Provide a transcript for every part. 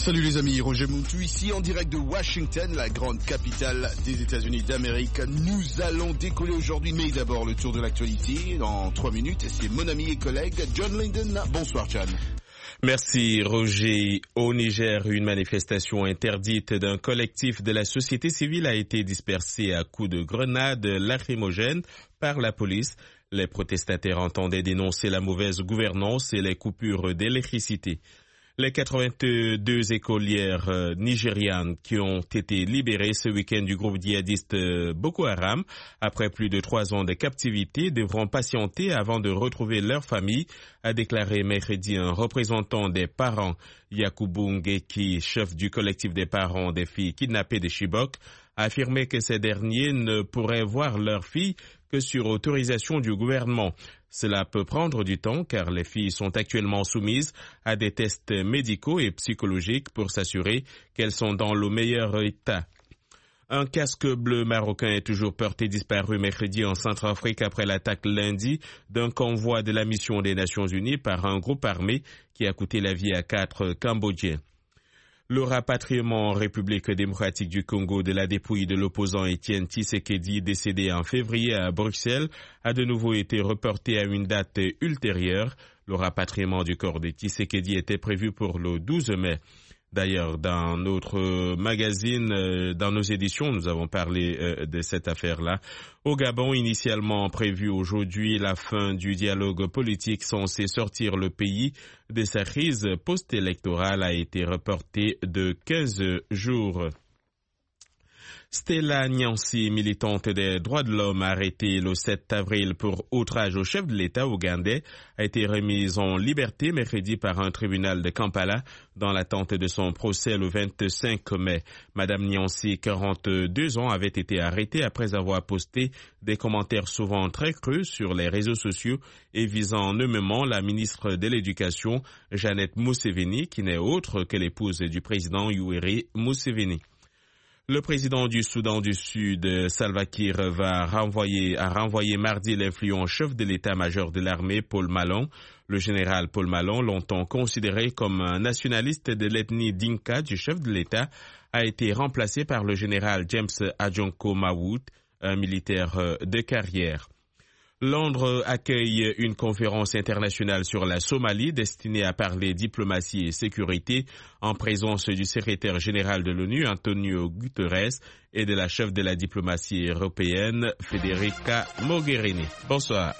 Salut les amis, Roger Moutou ici en direct de Washington, la grande capitale des États-Unis d'Amérique. Nous allons décoller aujourd'hui, mais d'abord le tour de l'actualité dans 3 minutes. C'est mon ami et collègue John Linden. Bonsoir John. Merci Roger. Au Niger, une manifestation interdite d'un collectif de la société civile a été dispersée à coups de grenades lacrymogènes par la police. Les protestataires entendaient dénoncer la mauvaise gouvernance et les coupures d'électricité. Les 82 écolières nigérianes qui ont été libérées ce week-end du groupe djihadiste Boko Haram après plus de 3 ans de captivité devront patienter avant de retrouver leur famille, a déclaré mercredi un représentant des parents. Yakubu Ngeki, chef du collectif des parents des filles kidnappées de Chibok, a affirmé que ces derniers ne pourraient voir leurs filles que sur autorisation du gouvernement. Cela peut prendre du temps car les filles sont actuellement soumises à des tests médicaux et psychologiques pour s'assurer qu'elles sont dans le meilleur état. Un casque bleu marocain est toujours porté disparu mercredi en Centrafrique après l'attaque lundi d'un convoi de la mission des Nations Unies par un groupe armé qui a coûté la vie à 4 Cambodgiens. Le rapatriement en République démocratique du Congo de la dépouille de l'opposant Étienne Tshisekedi, décédé en février à Bruxelles, a de nouveau été reporté à une date ultérieure. Le rapatriement du corps de Tshisekedi était prévu pour le 12 mai. D'ailleurs, dans notre magazine, dans nos éditions, nous avons parlé de cette affaire-là. Au Gabon, initialement prévu aujourd'hui, la fin du dialogue politique censé sortir le pays de sa crise post-électorale a été reportée de 15 jours. Stella Nyansi, militante des droits de l'homme, arrêtée le 7 avril pour outrage au chef de l'État ougandais, a été remise en liberté mercredi par un tribunal de Kampala dans l'attente de son procès le 25 mai. Madame Nyansi, 42 ans, avait été arrêtée après avoir posté des commentaires souvent très crus sur les réseaux sociaux et visant nommément la ministre de l'Éducation, Janet Museveni, qui n'est autre que l'épouse du président Yoweri Museveni. Le président du Soudan du Sud, Salva Kiir, a renvoyé mardi l'influent chef de l'état-major de l'armée, Paul Malong. Le général Paul Malong, longtemps considéré comme un nationaliste de l'ethnie Dinka du chef de l'État, a été remplacé par le général James Adjonko Mawout, un militaire de carrière. Londres accueille une conférence internationale sur la Somalie destinée à parler diplomatie et sécurité en présence du secrétaire général de l'ONU, Antonio Guterres, et de la chef de la diplomatie européenne, Federica Mogherini. Bonsoir.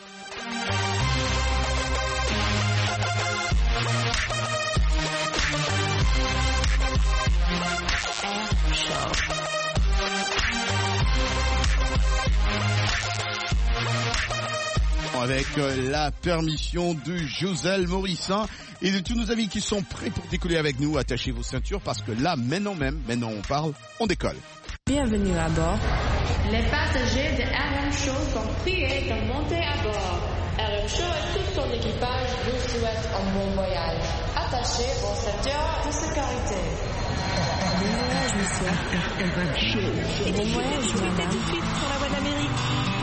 Avec la permission de Joselle Morissin et de tous nos amis qui sont prêts pour décoller avec nous. Attachez vos ceintures parce que là, maintenant on parle, on décolle. Bienvenue à bord. Les passagers de RM Show sont priés de monter à bord. RM Show et tout son équipage vous souhaitent un bon voyage. Attachez vos ceintures de sécurité. Bon voyage, monsieur. Bon voyage, madame. Tout de suite sur la voie d'Amérique.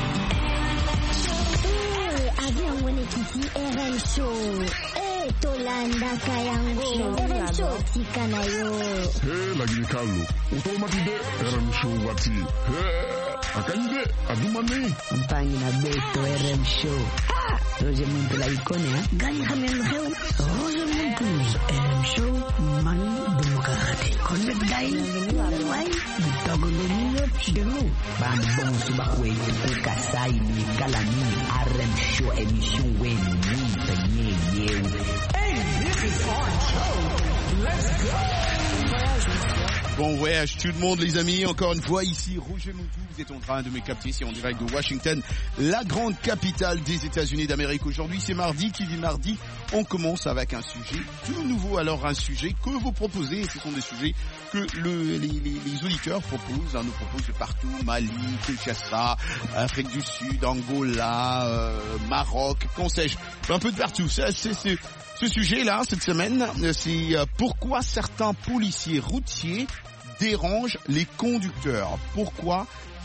Avion Wenekiti RM Show. Tolanda Kayango. RM Show Tikanayo. Lagi Carlo. Automatique RM Show Wati. Akande Adumane. Campagne na Beto RM Show. Roger Muntu la icône, Gani Hamel Heu. Roger Muntu RM Show Man Demokrate. Connect Guy. Why? Togo de nous. Ban bon subakwe pour Kasai ni Kalani RM Show émission Wen ni Tanye Yeu. Hey, this is our show. Let's go. Bon voyage tout le monde les amis, encore une fois ici Roger Moutou, vous êtes en train de me capter ici en direct de Washington, la grande capitale des États-Unis d'Amérique. Aujourd'hui c'est mardi, qui dit mardi, on commence avec un sujet tout nouveau. Alors un sujet que vous proposez, et ce sont des sujets que les auditeurs proposent, nous proposent de partout, Mali, Kinshasa, Afrique du Sud, Angola, Maroc, qu'en sais-je, un peu de partout. Ce sujet-là, cette semaine, c'est pourquoi certains policiers routiers dérangent les conducteurs. Pourquoi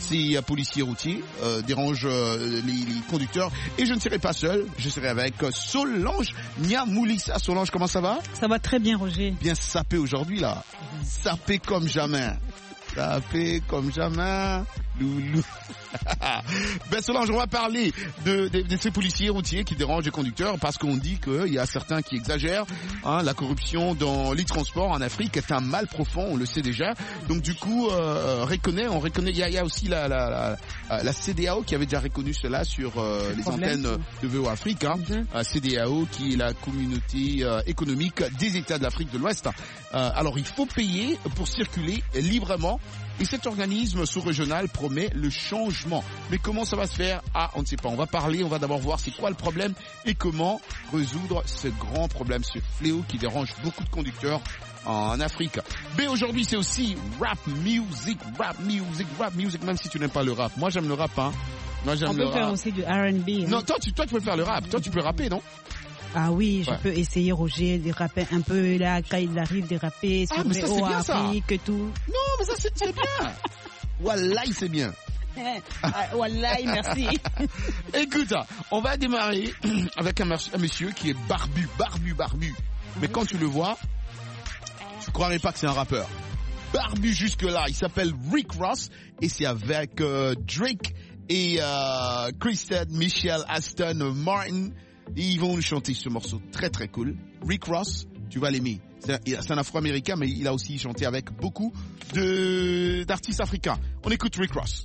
ces policiers routiers dérangent les conducteurs. Et je ne serai pas seul, je serai avec Solange Niamoulissa. Solange, comment ça va? Ça va très bien, Roger. Bien sapé aujourd'hui là, sapé comme jamais. Sapé comme jamais, loulou. Ben Solange, on va parler de ces policiers routiers qui dérangent les conducteurs parce qu'on dit qu'il y a certains qui exagèrent. La corruption dans les transports en Afrique est un mal profond, on le sait déjà. Donc du coup, on reconnaît. Il y a aussi la CEDEAO qui avait déjà reconnu cela sur les antennes de VO Afrique. CEDEAO qui est la communauté économique des États de l'Afrique de l'Ouest. Alors il faut payer pour circuler librement. Et cet organisme sous-régional promet le changement. Mais comment ça va se faire? On ne sait pas. On va parler, on va d'abord voir c'est quoi le problème et comment résoudre ce grand problème, ce fléau qui dérange beaucoup de conducteurs en Afrique. Mais aujourd'hui, c'est aussi rap music, même si tu n'aimes pas le rap. Moi, j'aime le rap, hein. Moi, j'aime le rap. On peut faire aussi du R&B. Non, toi, tu peux faire le rap. Toi, tu peux rapper, non? Ah oui, je peux essayer, Roger, de rapper un peu là, quand il arrive de rapper sur mais ça, c'est bien, Afrique ça. et tout. Non, mais ça, c'est bien. Wallahi, c'est bien. Wallahi, merci. Écoute, on va démarrer avec un monsieur qui est barbu. Mais quand tu le vois, tu croirais pas que c'est un rappeur. Barbu jusque-là, il s'appelle Rick Ross et c'est avec Drake et Kristen, Michelle, Aston Martin. Ils vont nous chanter ce morceau très très cool. Rick Ross, tu vas l'aimer. C'est un Afro-Américain, mais il a aussi chanté avec beaucoup d'artistes africains. On écoute Rick Ross.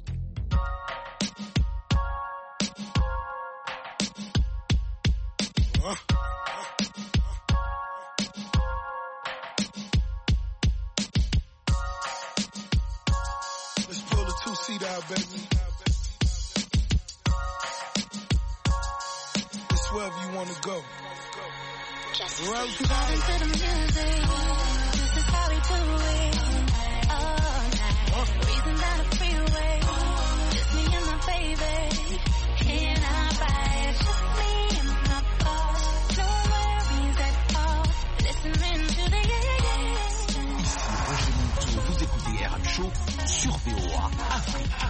Let's pull a two-seat out, baby. Wherever you want to go. Vibing to the music. This is how we do it. All night. Breezing down the freeway. Just me and my baby. Can I ride? Just me and my boss. No worries at all. Listening to the Vous écoutez RM Show sur VOA Afrique.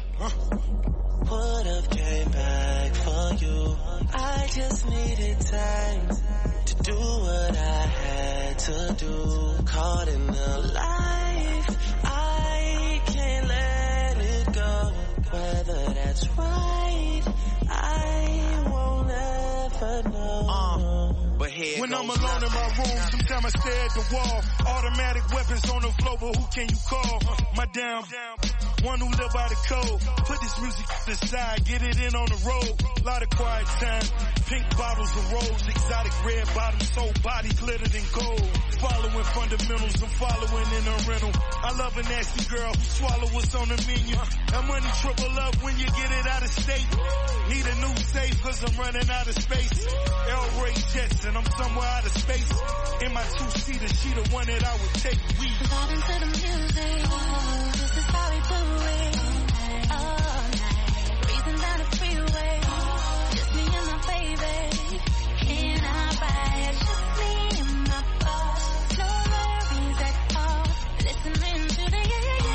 Would have came back for you. I just needed time to do what I had to do. Caught in the life, I can't let it go. Whether that's right, I won't ever know. But when I'm alone in my room, sometimes I stare at the wall. Automatic weapons on the floor, but who can you call? My damn one who live by the code. Put this music aside, get it in on the road. Lot of quiet time, pink bottles of rose, exotic red bottoms, whole body glittered in gold. Following fundamentals, I'm following in a rental. I love a nasty girl who swallow what's on the menu. That money triple up when you get it out of state. Need a new safe cause I'm running out of space. L-Ray jets and I'm somewhere out of space. In my two-seater, she the one that I would take. We vibing to the music. This is how we do it. All night. Breezing down the freeway. Just me and my baby. Can I ride? Just me and my boss. No worries at all. Listening to the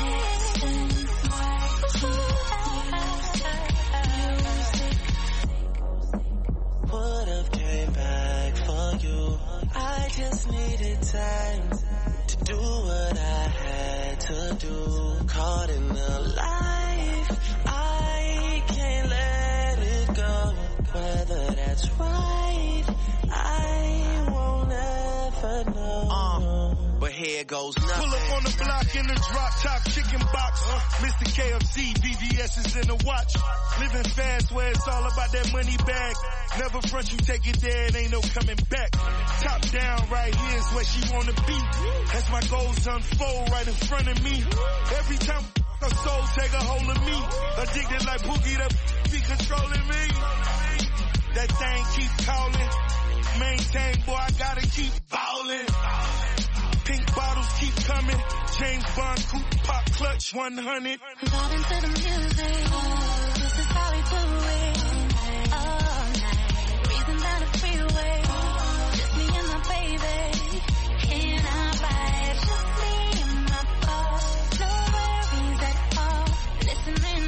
would have came back for you. I just needed time to do what I had to do. Caught in the life, I can't let it go. Whether that's right, I won't ever know. But here goes nothing. Pull up on the block in the drop top chicken box. Mr. KFC, VVS is in the watch. Living fast where it's all about that money bag. Never front, you take it there, it ain't no coming back. Top down, right here's where she wanna be. As my goals unfold right in front of me. Every time her soul take a hold of me. Addicted like Boogie, that be controlling me. That thing keep calling. Maintain, boy, I gotta keep ballin'. Pink bottles keep coming. James Bond coupe pop clutch 100. Vibing to the music. This is how we do it. All night. Breezing down the freeway. Just me and my baby. Can I ride? Just me and my boss. No worries at all. Listening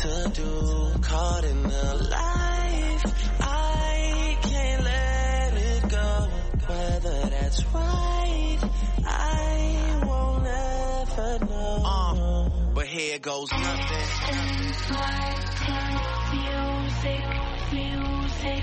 to do. Caught in the life, I can't let it go. Whether that's right, I won't ever know. But here goes nothing. Music.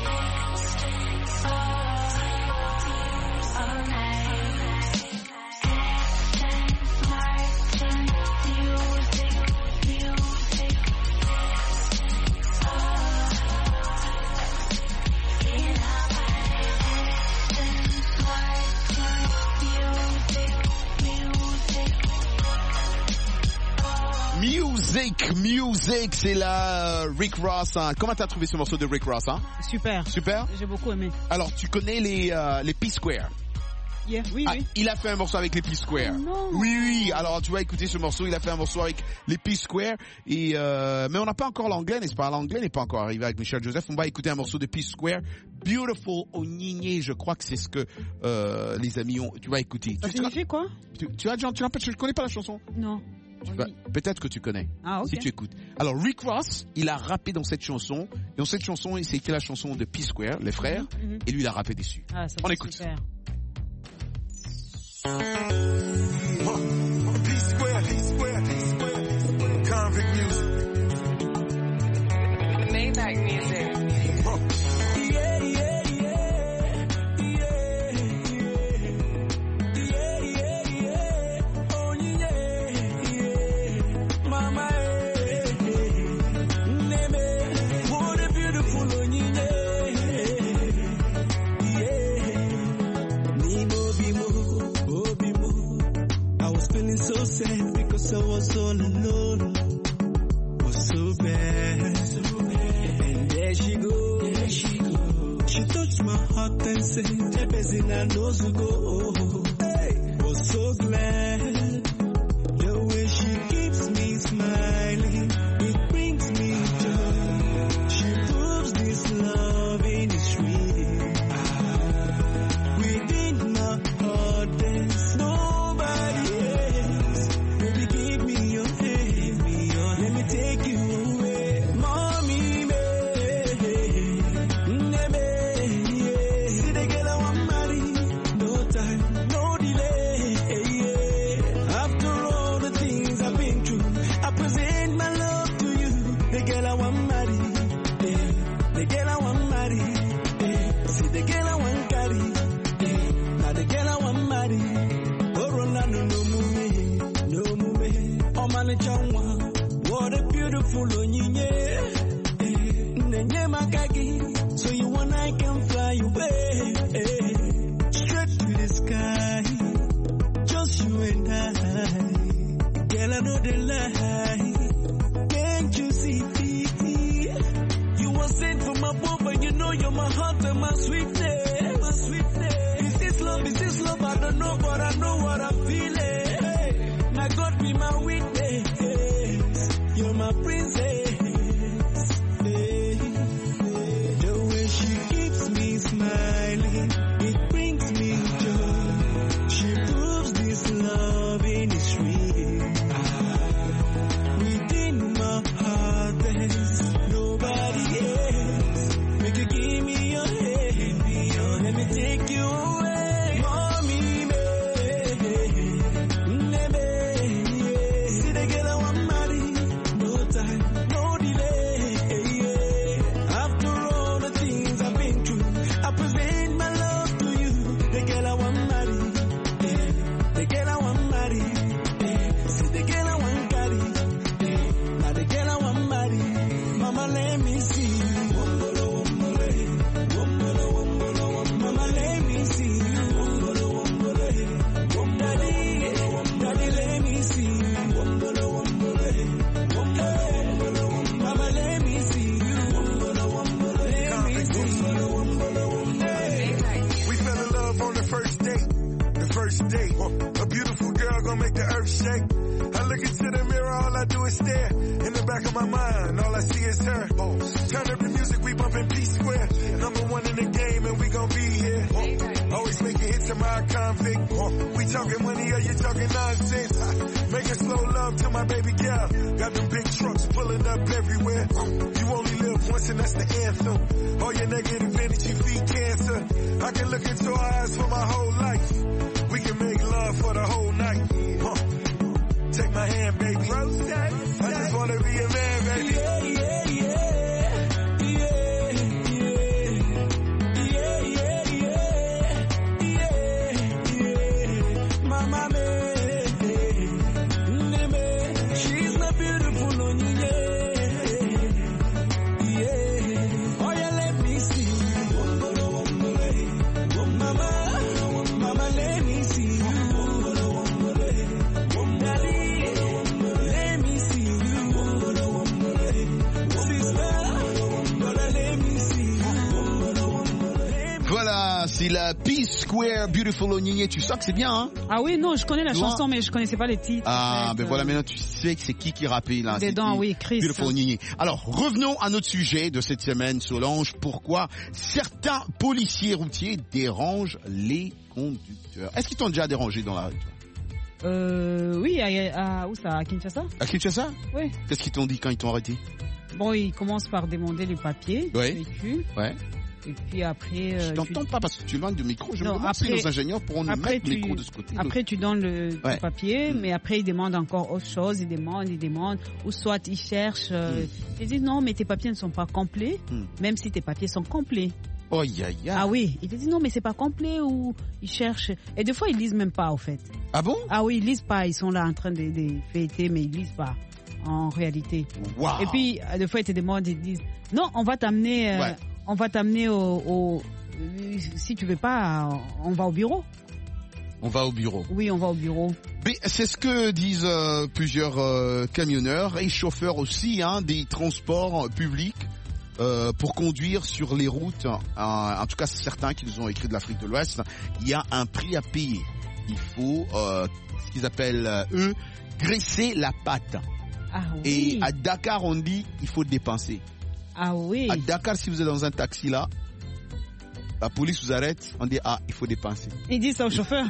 Music, c'est la Rick Ross. Hein. Comment t'as trouvé ce morceau de Rick Ross, hein? Super. Super. J'ai beaucoup aimé. Alors, tu connais les P-Square? Yeah, oui. Il a fait un morceau avec les P-Square. Non. Oui. Alors, tu vas écouter ce morceau. Il a fait un morceau avec les P-Square. Et mais on n'a pas encore l'anglais, n'est-ce pas? L'anglais n'est pas encore arrivé avec Michel Joseph. On va écouter un morceau de P-Square. Beautiful Onyinye. Je crois que c'est ce que les amis ont. Tu vas écouter. Ça signifie quoi? Tu connais pas la chanson? Non. Peut-être que tu connais. Ah, ok. Si tu écoutes. Alors, Rick Ross, il a rappé dans cette chanson. Et dans cette chanson, c'était la chanson de P-Square, les frères. Et lui, il a rappé dessus. Ah, ça on écoute. Super. P-Square. Convict music. Maybach music. So sad because I was all alone, was so bad. And there she goes. She touched my heart and said, Jebezina knows to go. Hey, was so glad. The way she keeps me smiling, it brings me joy. She proves this loving is real. Within my heart there's nobody else. Baby, give me your hand, let me take you away. Mommy, see the girl I want marry. No time, no delay. After all the things I've been through, I present my love to you. The girl I want marry, the girl I want marry. See the girl I want carry, now the girl I want marry. Oh, Ronaldo, no move, oh man, what a beautiful Onyinye. Nenye makagi, so you and I can fly away, straight to the sky, just you and I. Girl, I know the lie, can't you see? You were sent from above, and you know you're my heart and my sweetness. Is this love? I don't know, but I know what I'm feeling. Now God be my witness, you're my princess. The way she keeps me smiling, it brings me joy. She proves this loving is real. Within my heart there's nobody else. Make you give me your hand, let me take you away. Mommy, see the girl I want marry. No time, no delay. After all the things I've been through, I present my love to you. The girl I want marry, the girl I want marry. See the girl I want carry, now the girl I want marry. Mama, let me see you. Mama, let me see you. Daddy, let me see you. Mama, let me see you. We fell in love on the first date. A beautiful girl gonna make the earth shake. I look into the mirror, all I do is stare. In the back of my mind, all I see is her. Turn up the music, we bumpin' P-Square. #1 in the game and we gon' be here. Always making hits to my convict. We talking money or you talking nonsense. Making slow love to my baby girl. Got them big trucks, pulling up everywhere. You only live once and that's the anthem. All your negative energy feed cancer. I can look into your eyes for my whole life. We can make love for the whole night. Take my hand, baby. I just wanna be a man, baby. C'est la P-Square Beautiful Onyinye. Tu sens que c'est bien, hein? Ah oui, non, je connais la chanson, mais je connaissais pas les titres. Ah, ben voilà, maintenant tu sais que c'est qui rappait là. Dedans, oui, Chris. Beautiful Onyinye. Alors, revenons à notre sujet de cette semaine, Solange. Pourquoi certains policiers routiers dérangent les conducteurs? Est-ce qu'ils t'ont déjà dérangé dans la rue? Oui, où ça? À Kinshasa? À Kinshasa? Oui. Qu'est-ce qu'ils t'ont dit quand ils t'ont arrêté? Bon, ils commencent par demander les papiers du véhicule. Ouais. Et puis après... je t'entends pas parce que tu es loin du micro. Je me demande si nos ingénieurs pourront nous mettre le micro de ce côté. Après, tu donnes le papier, mais après, ils demandent encore autre chose. Ils demandent. Ou soit, ils cherchent. Ils disent non, mais tes papiers ne sont pas complets, même si tes papiers sont complets. Oh, ya. Ah oui, ils te disent non, mais c'est pas complet, ou ils cherchent. Et des fois, ils lisent même pas, au fait. Ah bon? Ah oui, ils lisent pas. Ils sont là en train de fêter, mais ils lisent pas. En réalité. Wow. Et puis, des fois, ils te demandent, ils disent non, on va t'amener... On va t'amener si tu veux pas, on va au bureau. On va au bureau. Oui, on va au bureau. Mais c'est ce que disent plusieurs camionneurs et chauffeurs aussi, hein, des transports publics pour conduire sur les routes. En tout cas, certains qui nous ont écrit de l'Afrique de l'Ouest, il y a un prix à payer. Il faut ce qu'ils appellent eux graisser la patte. Ah oui. Et à Dakar, on dit il faut dépenser. Ah oui. À Dakar, si vous êtes dans un taxi là, la police vous arrête, on dit il faut dépenser. Il dit ça au chauffeur.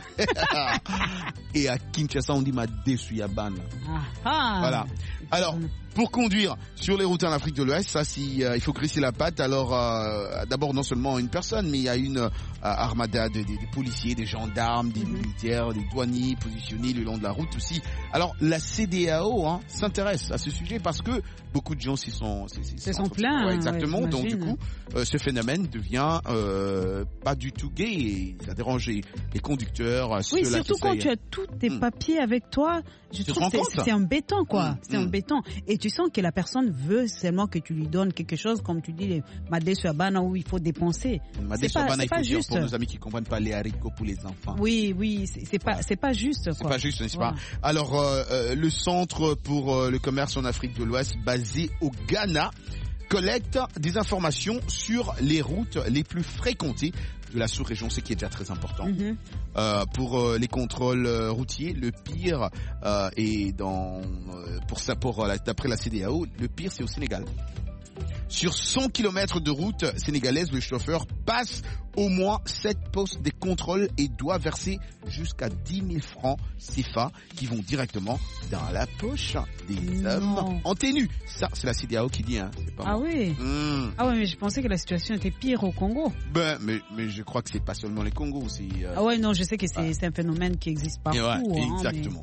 Et à Kinshasa, on dit ma déçu yabana. Ah. Voilà. Alors, pour conduire sur les routes en Afrique de l'Ouest, ça, il faut graisser la patte. Alors, d'abord, non seulement une personne, mais il y a une armada des policiers, des gendarmes, des militaires, des douaniers positionnés le long de la route aussi. Alors, la CEDEAO s'intéresse à ce sujet parce que beaucoup de gens s'y sont plaints. Ouais, exactement. Ouais, donc, du coup, ce phénomène devient pas du tout gay et ça dérange les conducteurs. Oui, surtout quand tu as tous tes papiers avec toi. Je trouve que c'est embêtant, quoi. C'est embêtant. Et tu sens que la personne veut seulement que tu lui donnes quelque chose, comme tu dis, les Madé Suabana, où il faut dépenser. Madé Suabana, il faut dire pour nos amis qui ne comprennent pas les haricots pour les enfants. Oui, c'est pas juste, quoi. C'est pas juste, n'est-ce pas? Alors, le Centre pour le commerce en Afrique de l'Ouest, basé au Ghana, collecte des informations sur les routes les plus fréquentées de la sous-région, ce qui est déjà très important. Pour les contrôles routiers, le pire est d'après la CEDEAO, le pire c'est au Sénégal. Sur 100 km de route sénégalaise, le chauffeur passe au moins 7 postes de contrôle et doit verser jusqu'à 10 000 francs CFA qui vont directement dans la poche des hommes en tenue. Ça, c'est la CEDEAO qui dit, hein. C'est pas moi. Oui. Ah ouais, mais je pensais que la situation était pire au Congo. Mais je crois que c'est pas seulement les Congos. Ah ouais, non, je sais que c'est un phénomène qui existe partout. Ouais, exactement.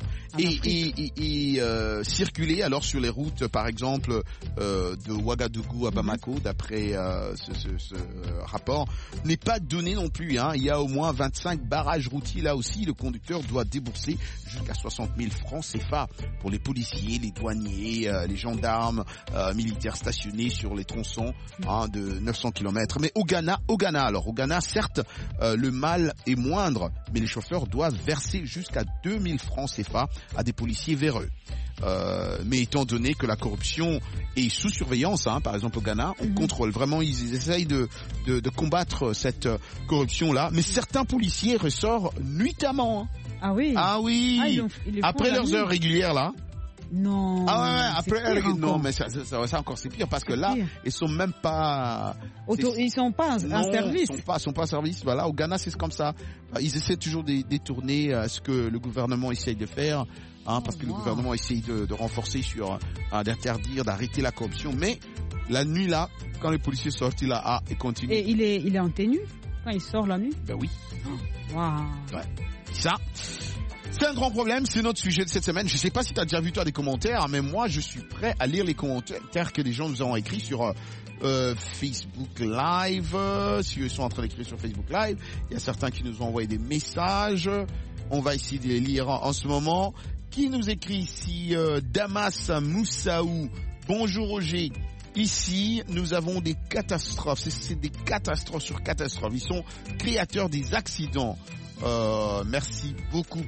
Et circuler alors sur les routes, par exemple, de Ouagadougou à Bamako, d'après ce rapport, n'est pas donné non plus. Il y a au moins 25 barrages routiers là aussi. Le conducteur doit débourser jusqu'à 60 000 francs CFA pour les policiers, les douaniers, les gendarmes, militaires stationnés sur les tronçons de 900 km. Mais au Ghana, certes, le mal est moindre, mais les chauffeurs doivent verser jusqu'à 2000 francs CFA à des policiers véreux. Mais étant donné que la corruption est sous surveillance, par exemple au Ghana, on contrôle vraiment, ils essayent de combattre cette corruption-là, mais certains policiers ressortent nuitamment. Ah oui. Après leurs heures régulières là. Non. Après non, mais ça encore c'est pire parce que là ils sont même pas. Ils sont pas en service. Ils sont pas en service. Voilà, au Ghana c'est comme ça. Ils essaient toujours de détourner ce que le gouvernement essaye de faire parce que le gouvernement essaye de renforcer d'interdire, d'arrêter la corruption. Mais la nuit là, quand les policiers sortent, il continue. Et il est en tenue quand il sort la nuit? Ben oui. Wow. Ouais. Ça, c'est un grand problème, c'est notre sujet de cette semaine. Je sais pas si tu as déjà vu toi des commentaires, mais moi je suis prêt à lire les commentaires que les gens nous ont écrits sur Facebook Live. Si ils sont en train d'écrire sur Facebook Live, il y a certains qui nous ont envoyé des messages. On va essayer de les lire en ce moment. Qui nous écrit ici? Damas Moussaou. Bonjour Roger. Ici, nous avons des catastrophes. C'est des catastrophes sur catastrophes. Ils sont créateurs des accidents. Merci beaucoup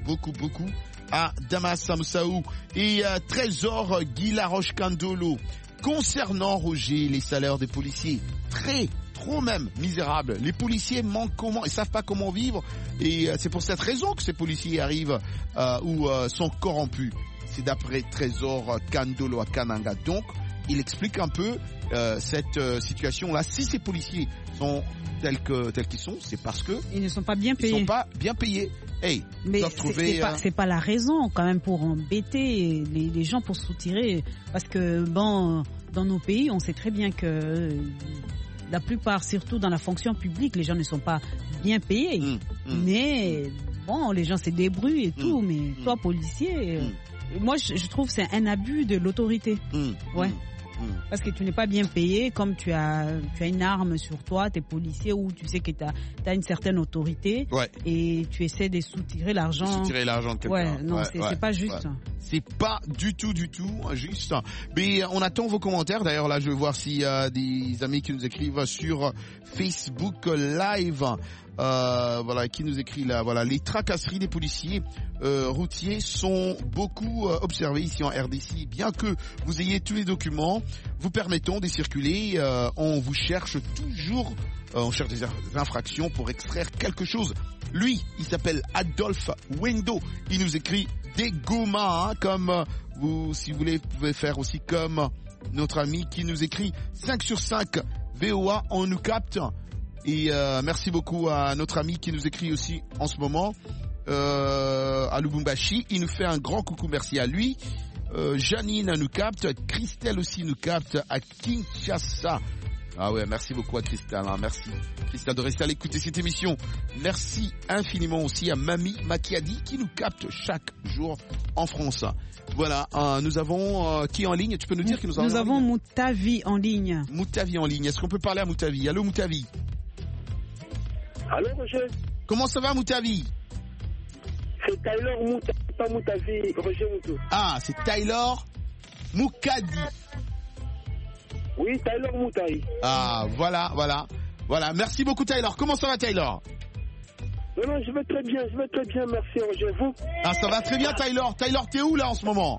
à Damas Moussaou et Trésor Guy Laroche Candolo. Concernant Roger, les salaires des policiers, trop même misérables. Les policiers ils savent pas comment vivre et c'est pour cette raison que ces policiers arrivent ou sont corrompus. C'est d'après Trésor Candolo à Kananga. Donc, il explique un peu cette situation-là. Si ces policiers sont tels qu'ils sont, c'est parce que ils ne sont pas bien payés. Ils sont pas bien payés. Hey, mais c'est pas la raison quand même pour embêter les gens, pour se soutirer, parce que bon, dans nos pays, on sait très bien que la plupart, surtout dans la fonction publique, les gens ne sont pas bien payés. Mais bon, les gens se débrouillent et tout. Mais toi, policier, moi je trouve que c'est un abus de l'autorité. Ouais. Parce que tu n'es pas bien payé, comme tu as une arme sur toi, tu es policier, ou tu sais que tu as une certaine autorité, et tu essaies de soutirer l'argent. Soutirer l'argent de quelqu'un. Ouais, non, c'est pas juste. C'est pas du tout juste. Mais on attend vos commentaires. D'ailleurs, là, je vais voir s'il y a des amis qui nous écrivent sur Facebook Live. Voilà, qui nous écrit là, voilà, les tracasseries des policiers routiers sont beaucoup observées ici en RDC. Bien que vous ayez tous les documents vous permettant de circuler, on vous cherche toujours, on cherche des infractions pour extraire quelque chose. Lui, il s'appelle Adolphe Wendo. Il nous écrit des gomas, comme vous, si vous voulez, vous pouvez faire aussi comme notre ami qui nous écrit 5 sur 5 VOA, on nous capte. Et merci beaucoup à notre ami qui nous écrit aussi en ce moment, à Lubumbashi. Il nous fait un grand coucou, merci à lui. Janine nous capte, Christelle aussi nous capte à Kinshasa. Ah ouais, merci beaucoup à Christelle, hein, merci Christelle de rester à l'écoute de cette émission. Merci infiniment aussi à Mami Makiadi qui nous capte chaque jour en France. Voilà, nous avons qui est en ligne? Tu peux nous dire que nous avons Moutavi en ligne. Moutavi en ligne. Est-ce qu'on peut parler à Moutavi? Allô Moutavi. Allô Roger. Comment ça va Moutavi? C'est Taylor Moutavi, pas Moutavi, Roger Moutou. Ah, c'est Taylor Moukadi. Oui, Taylor Moutavi. Ah, voilà. Merci beaucoup Taylor. Comment ça va Taylor? Non, je vais très bien, merci Roger. Vous? Ah, ça va très bien Taylor. Taylor, t'es où là en ce moment?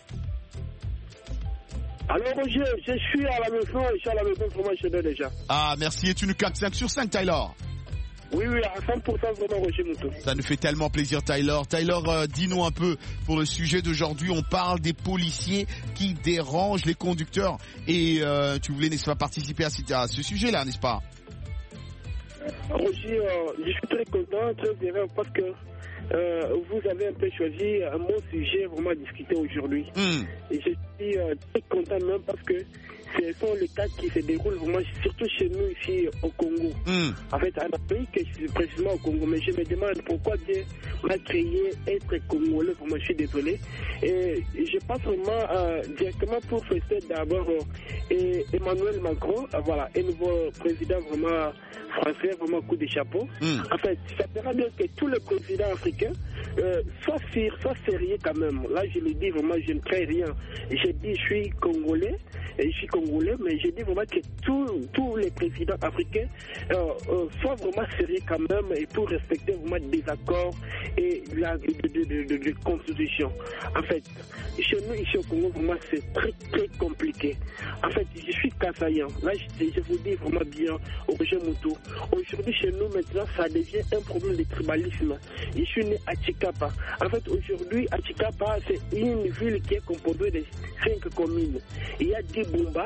Alors Roger, je suis à la maison, vraiment chez eux déjà. Ah, merci, et tu nous captes 5 sur 5 Taylor? Oui, à 100% vraiment Roger Moutou. Ça nous fait tellement plaisir Taylor. Taylor, dis-nous un peu pour le sujet d'aujourd'hui. On parle des policiers qui dérangent les conducteurs. Et tu voulais, n'est-ce pas, participer à ce sujet-là, n'est-ce pas? Roger, je suis très content, très heureux parce que vous avez un peu choisi un bon sujet vraiment à discuter aujourd'hui. Et je suis très content même parce que ce sont les cas qui se déroulent vraiment, surtout chez nous ici au Congo. En fait, un pays que je suis précisément au Congo, mais je me demande pourquoi Dieu m'a créé être congolais. Vraiment, je suis désolé. Et je passe vraiment directement pour fêter d'abord Emmanuel Macron, voilà, un nouveau président vraiment français, vraiment coup de chapeau. En fait, ça fera bien que tous les présidents africains soient sérieux quand même. Là, je le dis vraiment, je ne crains rien. Je dis, je suis congolais, mais je dis vraiment que tous les présidents africains soient vraiment sérieux quand même et pour respecter vraiment des accords et de constitution. En fait, chez nous, ici au Congo, vraiment, c'est très, très compliqué. En fait, je suis Kassaïen. Là, je vous dis vraiment bien, Roger Moutou. Aujourd'hui, chez nous, maintenant, ça devient un problème de tribalisme. Je suis né à Chikapa. En fait, aujourd'hui, à Chikapa, c'est une ville qui est composée de 5 communes. Il y a Dibumba,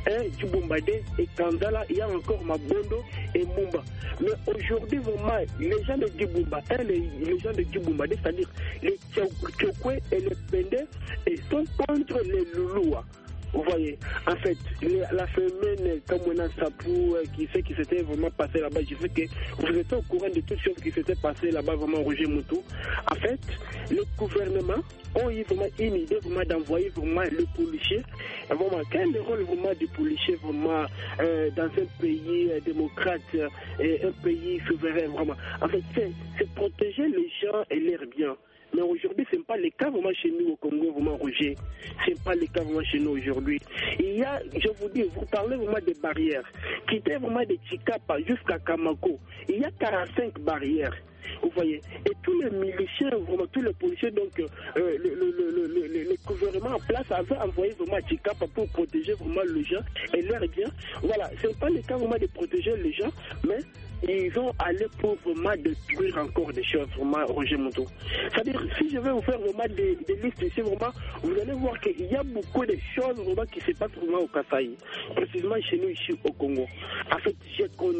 du Bombadé et Kanzala, il y a encore Mabondo et Mumba. Mais aujourd'hui, vraiment, les gens de Djibouba, les gens de Djiboumbadé, c'est-à-dire les Tchokwe et les Pendé, ils sont contre les Louloua. Vous voyez, en fait, la semaine, comme on a Sapou, qui sait qui s'était vraiment passé là-bas, je sais que vous êtes au courant de toutes choses qui s'étaient passées là-bas, vraiment, Roger Moutou. En fait, le gouvernement ont eu vraiment une idée vraiment d'envoyer vraiment le policier. Vraiment, quel est le rôle vraiment du policier vraiment dans un pays démocrate et un pays souverain, vraiment. En fait, c'est protéger les gens et leurs biens. Mais aujourd'hui, ce n'est pas le cas vraiment chez nous au Congo, vraiment, Roger. Ce n'est pas le cas vraiment chez nous aujourd'hui. Il y a, je vous dis, vous parlez vraiment des barrières. Qui étaient vraiment de Chikapa jusqu'à Kamako. Il y a 45 barrières. Vous voyez, et tous les miliciens, vraiment tous les policiers, donc le gouvernement en place avait envoyé vraiment à Chikapa pour protéger vraiment les gens et leurs biens. Voilà, ce n'est pas le cas vraiment de protéger les gens, mais ils ont allé pour vraiment détruire encore des choses, vraiment, Roger Moutou. C'est-à-dire, si je vais vous faire vraiment des listes ici, vraiment, vous allez voir qu'il y a beaucoup de choses vraiment qui se passent vraiment au Kasaï, précisément chez nous ici au Congo. En fait, je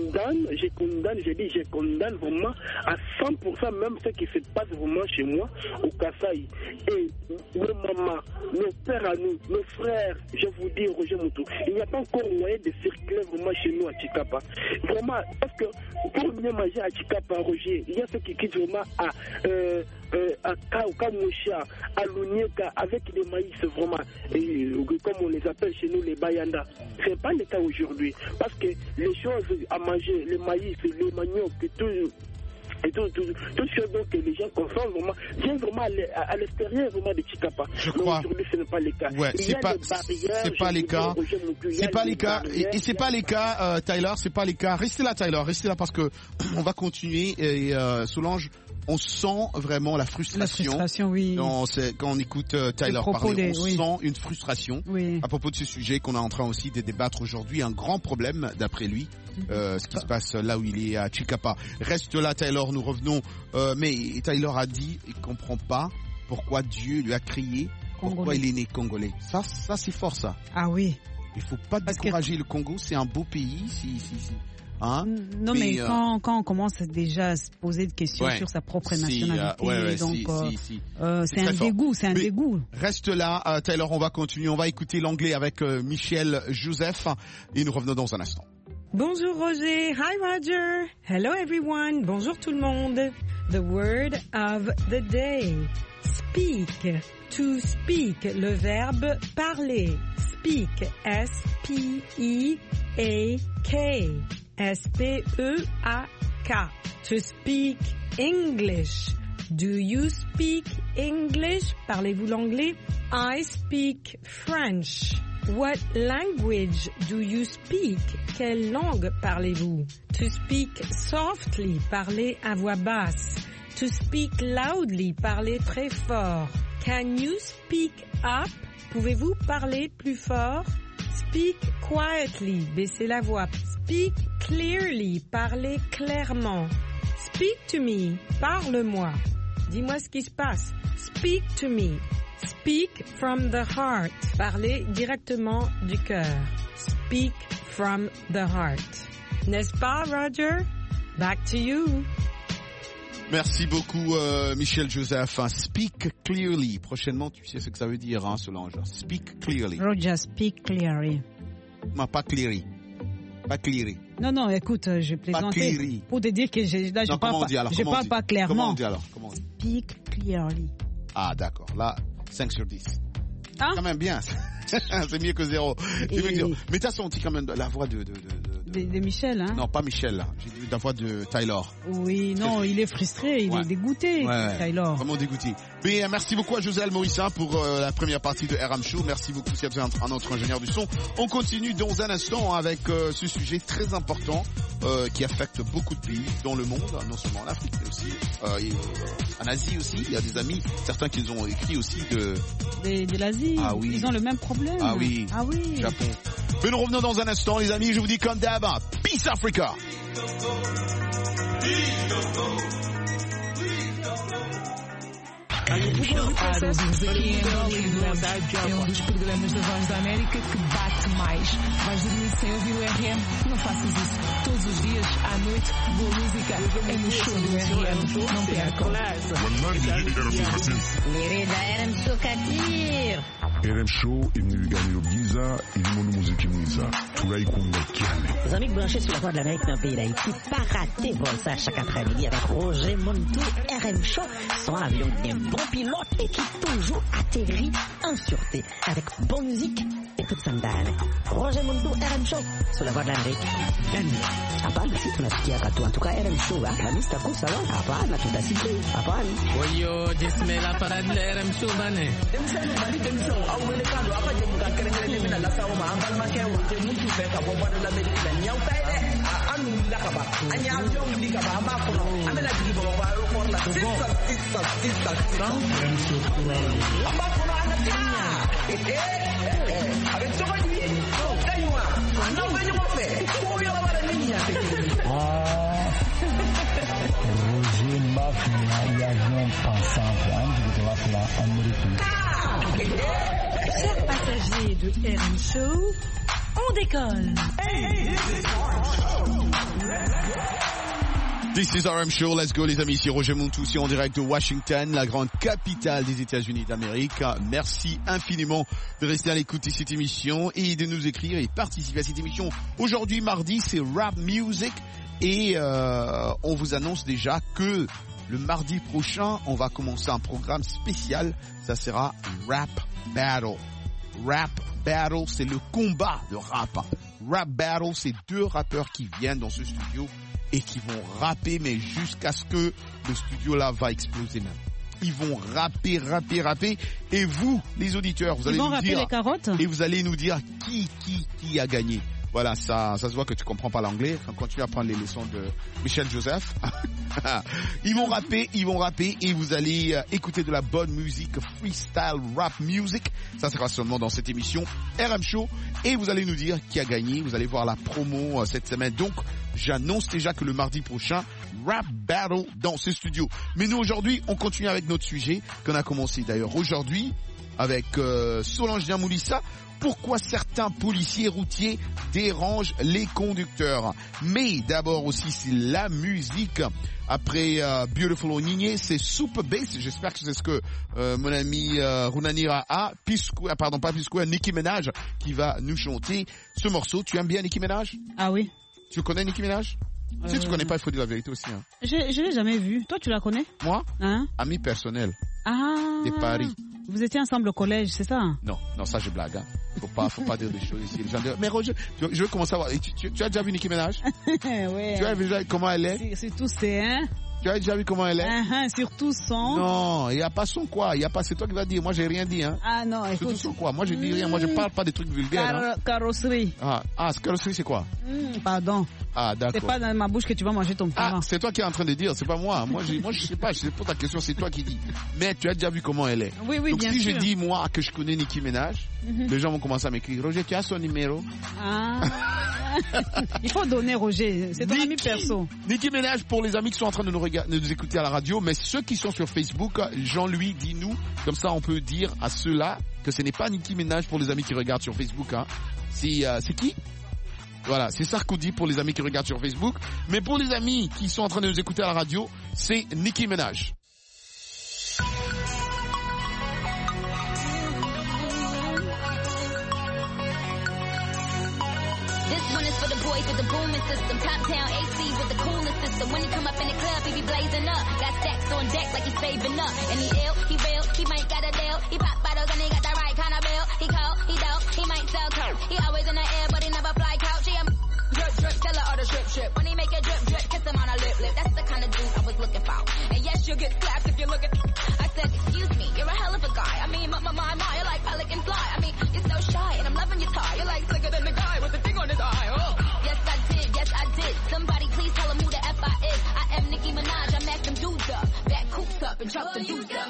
condamne vraiment à 100% même ce qui se passe vraiment chez moi au Kasaï. Et nos mamans, nos pères à nous, nos frères, je vous dis, Roger Moutou, il n'y a pas encore moyen de circuler vraiment chez nous à Chikapa. Vraiment, parce que pour bien manger à Chikapa, Roger, il y a ceux qui quittent vraiment à Kamoucha, à Lunieka, avec des maïs vraiment, comme on les appelle chez nous, les Bayanda. Ce n'est pas le cas aujourd'hui. Parce que les choses à manger, les maïs, les maniocs, et toutes choses donc que les gens consomment vraiment viennent vraiment à l'extérieur vraiment de Chikapa. Je crois. Mais aujourd'hui, ce n'est pas le cas. Ouais, c'est pas les cas. C'est pas les cas. Et c'est pas les cas, Tyler. C'est pas les cas. Restez là, Tyler. Restez là parce que on va continuer. Et Solange, on sent vraiment la frustration. La frustration, oui. Quand on écoute Tyler parler, on sent une frustration à propos de ce sujet qu'on est en train aussi de débattre aujourd'hui. Un grand problème, d'après lui, ce qui se passe là où il est à Chikapa. Reste là, Tyler, nous revenons. Mais Tyler a dit, il comprend pas pourquoi Dieu lui a créé, pourquoi il est né congolais. Ça c'est fort, ça. Ah oui. Il faut pas décourager le Congo, c'est un beau pays. Hein? Non, mais quand on commence déjà à se poser des questions sur sa propre nationalité, c'est un dégoût, c'est un dégoût. Reste là, Taylor, on va continuer, on va écouter l'anglais avec Michel Joseph et nous revenons dans un instant. Bonjour Roger, hi Roger, hello everyone, bonjour tout le monde. The word of the day, speak, to speak, le verbe parler, speak, S-P-E-A-K. S-P-E-A-K. To speak English. Do you speak English? Parlez-vous l'anglais? I speak French. What language do you speak? Quelle langue parlez-vous? To speak softly. Parler à voix basse. To speak loudly. Parler très fort. Can you speak up? Pouvez-vous parler plus fort? Speak quietly, baissez la voix. Speak clearly, parlez clairement. Speak to me, parle-moi. Dis-moi ce qui se passe. Speak to me. Speak from the heart, parlez directement du cœur. Speak from the heart. N'est-ce pas, Roger? Back to you. Merci beaucoup, Michel Joseph. Speak clearly. Prochainement, tu sais ce que ça veut dire, hein, Solange. Speak clearly. Roger, speak clearly. Non, pas clearly. Pas clearly. Non, écoute, je plaisantais pour te dire que je parle pas clairement. Comment on dit alors? Speak clearly. Ah, d'accord. Là, 5 sur 10. Hein? Quand même bien. C'est mieux que 0. Mais t'as senti quand même la voix de Michel, hein? Non, pas Michel, là. J'ai dit la voix de Tyler. Oui, non, il est frustré, il est dégoûté, Tyler. Vraiment dégoûté. Mais merci beaucoup à José Almorissa pour la première partie de RM Show. Merci beaucoup à notre ingénieur du son. On continue dans un instant avec ce sujet très important qui affecte beaucoup de pays dans le monde, non seulement en Afrique, mais aussi en Asie aussi. Il y a des amis, certains qui ont écrit aussi de l'Asie. Ah oui. Ils ont le même problème. Ah oui. Japon. Mais nous revenons dans un instant, les amis. Je vous dis comme d'hab, Peace Africa. Ouvimos aqui em Berlim, é um dos programas da Voz da América que bate mais. Vais dormir sem ouvir o RM? Não faças isso. Todos os dias, à noite, boa música é no show do RM. Não percam. RM Show Katir. RM Show, il nous gagne au Giza, il nous musique Giza. Tout là, il compte Les amis branchés sur la Voix de l'Amérique dans le pays d'Haïti, pas rater ça chaque après-midi avec Roger Montou. RM Show, son avion d'un bon pilote et qui toujours atterrit en sûreté avec bonne musique et toute sandale. Roger Montou, RM Show, sur la Voix de l'Amérique. Hapana, si tunasikia katu. En tout cas, RM Show, Alhamisi taku salon. Hapana, tutasikia. Hapana. Oyo, jismela para RM Show bane. Roger Mafia, avião passante, onde lá pela América. Chers passagers de RM Show, on décolle. This is RM Show, let's go les amis, c'est Roger Montou, c'est en direct de Washington, la grande capitale des États-Unis d'Amérique. Merci infiniment de rester à l'écoute de cette émission et de nous écrire et participer à cette émission. Aujourd'hui, mardi, c'est Rap Music et on vous annonce déjà que le mardi prochain, on va commencer un programme spécial, ça sera Rap Battle. Rap Battle, c'est le combat de rap. Rap Battle, c'est deux rappeurs qui viennent dans ce studio et qui vont rapper, mais jusqu'à ce que le studio là va exploser même. Ils vont rapper, et vous, les auditeurs, vous allez nous dire, les carottes. Et vous allez nous dire qui a gagné. Voilà, ça se voit que tu comprends pas l'anglais. On continue à prendre les leçons de Michel Joseph. Ils vont rapper et vous allez écouter de la bonne musique, freestyle rap music. Ça sera seulement dans cette émission RM Show et vous allez nous dire qui a gagné. Vous allez voir la promo cette semaine. Donc, j'annonce déjà que le mardi prochain, Rap Battle dans ce studio. Mais nous, aujourd'hui, on continue avec notre sujet qu'on a commencé d'ailleurs aujourd'hui avec Solange Diamoulissa. Pourquoi certains policiers routiers dérangent les conducteurs. Mais d'abord aussi, c'est la musique. Après Beautiful Onyinye, c'est Super Bass. J'espère que c'est ce que mon ami Runanira a. Nicki Minaj qui va nous chanter ce morceau. Tu aimes bien Nicki Minaj? Ah oui. Tu connais Nicki Minaj? Si tu connais pas, il faut dire la vérité aussi. Hein. Je l'ai jamais vu. Toi, tu la connais? Moi? Hein? Ami personnel. Ah. De Paris. Vous étiez ensemble au collège, c'est ça? Non, ça je blague. Hein. Faut pas dire des choses ici. Les gens disent, mais Roger, je veux commencer à voir. Tu as déjà vu Nicki Minaj? Ouais. Tu as déjà vu comment elle est? Surtout c'est, hein? Tu as déjà vu comment elle est? Surtout son. Non, il n'y a pas son quoi. C'est toi qui vas dire. Moi, j'ai rien dit, hein. Ah non, écoute. Surtout son quoi. Moi, je dis rien. Moi, je parle pas des trucs vulgaires. Carrosserie. Carrosserie, c'est quoi? Pardon. Ah, d'accord. C'est pas dans ma bouche que tu vas manger ton piment. C'est toi qui es en train de dire, c'est pas moi. Moi, je sais pas, je sais pas ta question, c'est toi qui dis. Mais tu as déjà vu comment elle est. Oui, donc, bien sûr. Donc, si je dis, moi, que je connais Nicki Minaj, les gens vont commencer à m'écrire, Roger, tu as son numéro? Il faut donner, Roger. C'est ton ami perso. Nicki Minaj, pour les amis qui sont en train de nous écouter à la radio, mais ceux qui sont sur Facebook, Jean-Louis, dis-nous, comme ça on peut dire à ceux-là que ce n'est pas Nicki Minaj pour les amis qui regardent sur Facebook. Hein. C'est qui? Voilà, c'est Sarkozy pour les amis qui regardent sur Facebook. Mais pour les amis qui sont en train de nous écouter à la radio, c'est Nicki Minaj. For the boys with the booming system, top town AC with the coolest system. When he come up in the club, he be blazing up. Got stacks on deck like he's saving up. And he ill, he real, he might got a deal. He pop bottles and he got the right kind of bill. He cold, he dope, he might sell coke. He always in the air, but he never fly couch. He a drip, drip, tell her all the drip, drip. When he make a drip, drip, kiss him on a lip, lip. That's the kind of dude I was looking for. And yes, you'll get slapped if you look at. I said, excuse me, you're a hell of a guy. I mean, my, you're like pelican fly. I mean, you're so shy, and I'm loving your tie. You're like slicker than the guy with the thing on his eye. Oh. Yes, I did. Somebody please tell him who the F I is. I am Nicki Minaj. I macked them dudes up. Back coops up and chop them dudes up.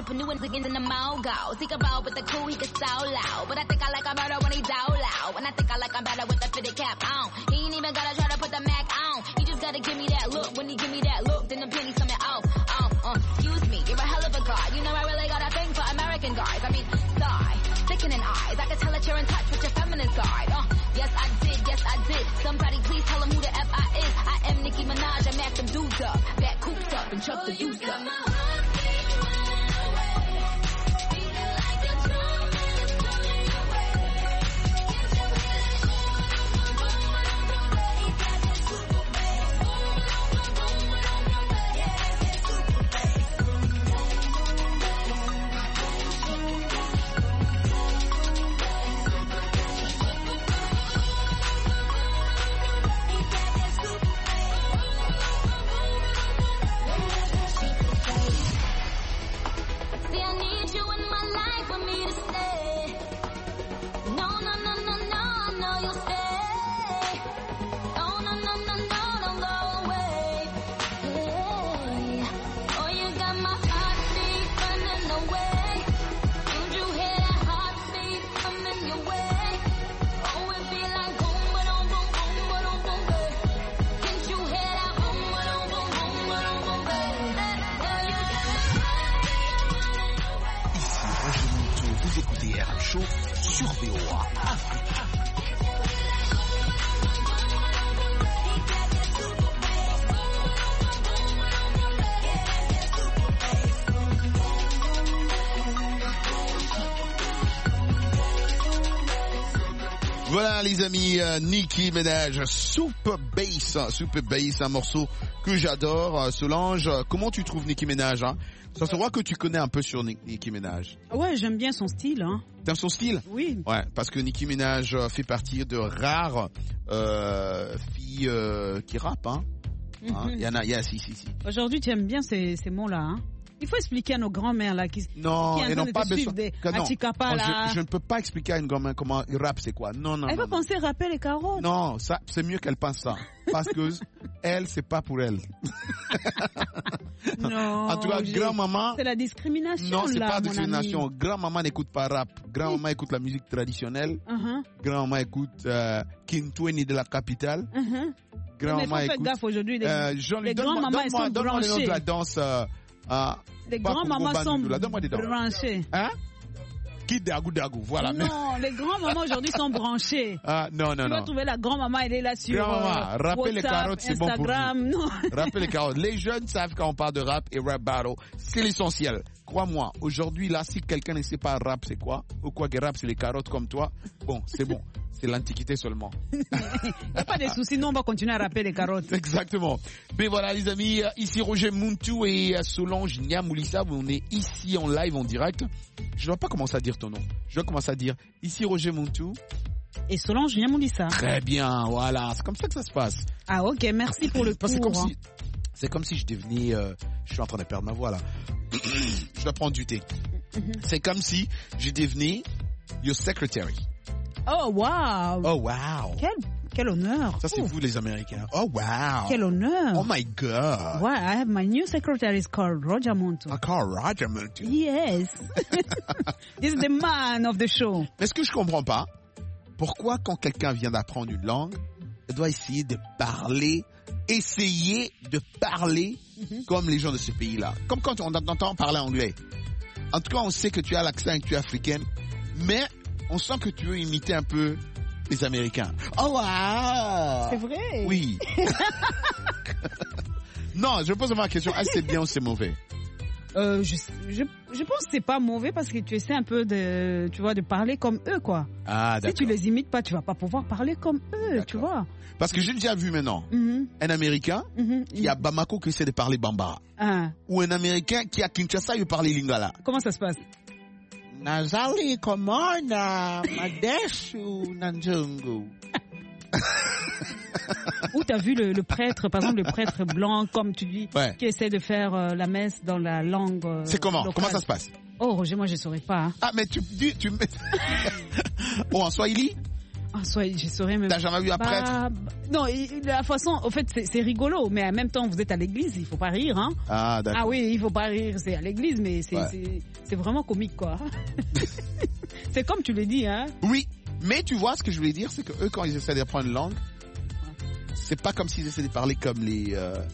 Put new ones again in the Mogo. Think about with the cool, he can so loud. But I think I like a murder when he down loud. And I think I like I'm better with the fitted cap on. He ain't even gotta try to put the Mac on. He just gotta give me that look. When he give me that look, then the pennies coming off. Excuse me, you're a hell of a guy. You know I really got a thing for American guys. I mean, sigh, thickening eyes. I can tell that you're in touch with your feminine side. Yes I did. Somebody please tell him who the F I is. I am Nicki Minaj. I mack them dudes up, back coops up, and chuck the youth up. Show sur VOA Afrique. Voilà les amis, Nicki Minaj, Super Bass, un morceau que j'adore. Solange, comment tu trouves Nicki Minaj hein? Ça se voit que tu connais un peu sur Nicki Minaj. Ouais, j'aime bien son style. Hein. T'aimes son style? Oui. Ouais, parce que Nicki Minaj fait partie de rares filles qui rappent. Hein. Il y en a, si. Aujourd'hui, tu aimes bien ces mots-là. Hein. Il faut expliquer à nos grands-mères là qui n'ont pas besoin. Je ne peux pas expliquer à une grand-mère comment rap c'est quoi. Non. Elle va penser rapper les carottes. Non, ça c'est mieux qu'elle pense ça parce que elle c'est pas pour elle. Non. En tout cas, grand-maman. C'est la discrimination. Non, c'est là, pas discrimination. Grand-maman n'écoute pas rap. Grand-maman écoute la musique traditionnelle. Grand-maman écoute King Twenty de la capitale. Grand-maman écoute. Faites gaffe aujourd'hui. Les grands-mamans sont branchées. Donne-moi le nom de la danse. Les grands-mamans sont branchées. Hein? Kid Dagu, voilà. Non, les grands-mamans aujourd'hui sont branchées. Non. Tu vas trouver la grand-maman, elle est là sur WhatsApp, les carottes, c'est Instagram. Bon pour rapper les carottes. Les jeunes savent quand on parle de rap et rap battle, c'est l'essentiel. Crois-moi, aujourd'hui, là, si quelqu'un ne sait pas rap, c'est quoi? Ou quoi que rap, c'est les carottes comme toi. Bon, c'est bon. C'est l'antiquité seulement. Il n'y a pas de soucis, nous on va continuer à rapper les carottes. Exactement. Mais voilà les amis, ici Roger Muntu et Solange Niamoulissa, on est ici en live, en direct. Je ne dois pas commencer à dire ton nom. Je dois commencer à dire ici Roger Muntu. Et Solange Niamoulissa. Très bien, voilà, c'est comme ça que ça se passe. Ah ok, merci pour le cours. C'est comme si je devenais... je suis en train de perdre ma voix là. Je dois prendre du thé. C'est comme si je devenais your secretary. Oh wow! Oh wow! Quel honneur! Ça c'est vous les Américains. Oh wow! Quel honneur! Oh my God! Wow, I have my new secretary is called Roger Muntu. Called Roger Muntu. Yes. This is the man of the show. Mais ce que je comprends pas, pourquoi quand quelqu'un vient d'apprendre une langue, elle doit essayer de parler comme les gens de ce pays-là. Comme quand on t'entend parler anglais. En tout cas, on sait que tu as l'accent et que tu es africaine, mais on sent que tu veux imiter un peu les Américains. Oh wow! C'est vrai? Oui. Non, je pose ma question. Est-ce que c'est bien ou c'est mauvais? Je pense que c'est pas mauvais parce que tu essaies un peu de parler comme eux, quoi. Ah, d'accord. Si tu les imites pas, tu vas pas pouvoir parler comme eux, tu vois. Parce que j'ai déjà vu maintenant un Américain qui à Bamako qui essaie de parler Bambara. Ou un Américain qui à Kinshasa il parle Lingala. Comment ça se passe? Nazali Komona Madeshu Nanjungu. Ou t'as vu le prêtre, par exemple le prêtre blanc, comme tu dis, qui essaie de faire la messe dans la langue c'est comment locale. Comment ça se passe? Oh Roger, moi je saurais pas. Hein. Ah mais tu mets... Oh en Swahili? Ah, je saurais même. T'as jamais vu un prêtre? Non, la façon, en fait, c'est rigolo, mais en même temps, vous êtes à l'église, il faut pas rire, hein. Ah, d'accord. Ah oui, il faut pas rire, c'est à l'église, mais c'est vraiment comique, quoi. C'est comme tu le dis, hein. Oui, mais tu vois, ce que je voulais dire, c'est que eux, quand ils essaient d'apprendre une langue, c'est pas comme s'ils essaient de parler comme les...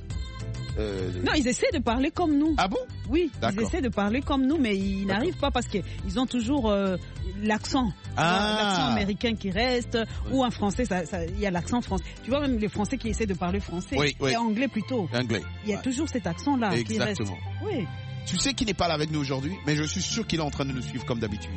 Non, ils essaient de parler comme nous. Ah bon? Oui, ils essaient de parler comme nous, mais ils n'arrivent pas parce qu'ils ont toujours l'accent. L'accent américain qui reste, ou un français, il y a l'accent français. Tu vois, même les français qui essaient de parler français, et anglais plutôt. Anglais. Il y a toujours cet accent-là qui reste. Exactement. Oui. Tu sais qu'il n'est pas là avec nous aujourd'hui, mais je suis sûr qu'il est en train de nous suivre comme d'habitude.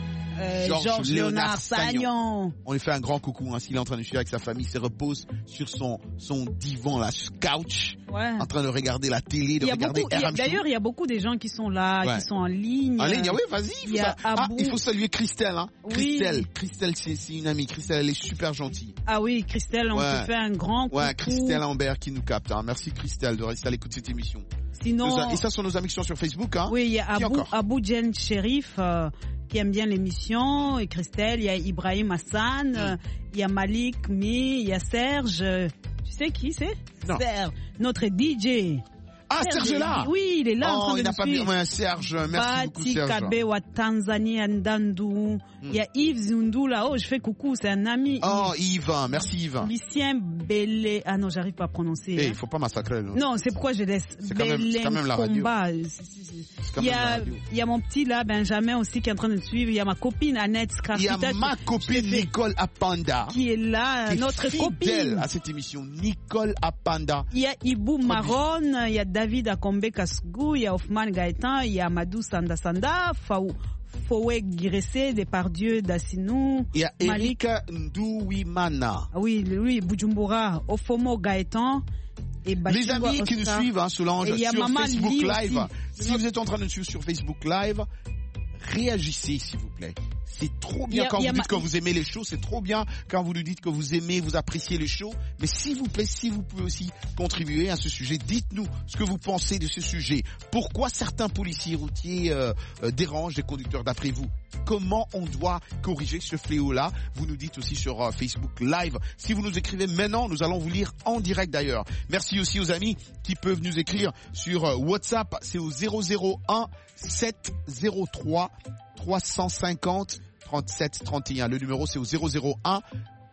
Georges Léonard Sagnon. On lui fait un grand coucou, hein, s'il est en train de suivre avec sa famille, il se repose sur son divan, là, couch, en train de regarder la télé, de regarder RM. D'ailleurs, il y a beaucoup de gens qui sont là, qui sont en ligne. En ligne, oui, vas-y. Il faut saluer Christelle, hein. Oui. Christelle, c'est une amie. Christelle, elle est super gentille. Ah oui, Christelle, on te fait un grand coucou. Ouais, Christelle Ambert qui nous capte, hein. Merci Christelle de rester à l'écoute de cette émission. Sinon. Et ça sont nos amis qui sont sur Facebook, hein. Oui, il y a Abou Jen Sherif, qui aime bien l'émission, et Christelle, il y a Ibrahim Hassan, il y a Malik Mi, il y a Serge. Tu sais qui c'est? Serge, notre DJ. Ah, Serge est là? Oui, il est là en train de il n'a pas bien. Serge, merci beaucoup Serge. Kabe wa Tanzania Ndandu. Il y a Yves Zundu là. Oh, je fais coucou, c'est un ami. Oh, Yves, merci Yves. Lucien Bellé. Ah non, j'arrive pas à prononcer. Il faut pas massacrer. Non, c'est pourquoi je laisse. C'est quand même la radio. Il y a mon petit là, Benjamin aussi qui est en train de suivre. Il y a ma copine Annette Scrafita. Il y a ma copine Nicole Apanda. Qui est là, notre copine. À cette émission, Nicole Apanda. Il y a Ibou Maron, il y a David Akombe Kasgou, il y a Othman Gaëtan, il y a Amadou Sanda, Foué Giresse, Depardieu Dassinou. Il y a Erika Ndouimana. Oui, Bujumbura, Ofomo Gaëtan. Et les amis qui nous suivent, hein, Solange, sur Facebook Live. Si vous êtes en train de nous suivre sur Facebook Live, réagissez s'il vous plaît. C'est trop bien quand vous dites que vous aimez les shows, c'est trop bien quand vous nous dites que vous aimez, vous appréciez les shows. Mais s'il vous plaît, si vous pouvez aussi contribuer à ce sujet, dites-nous ce que vous pensez de ce sujet. Pourquoi certains policiers routiers dérangent les conducteurs d'après vous? Comment on doit corriger ce fléau-là? Vous nous dites aussi sur Facebook Live. Si vous nous écrivez maintenant, nous allons vous lire en direct d'ailleurs. Merci aussi aux amis qui peuvent nous écrire sur WhatsApp. C'est au 001 703 350 37 31. Le numéro c'est au 001.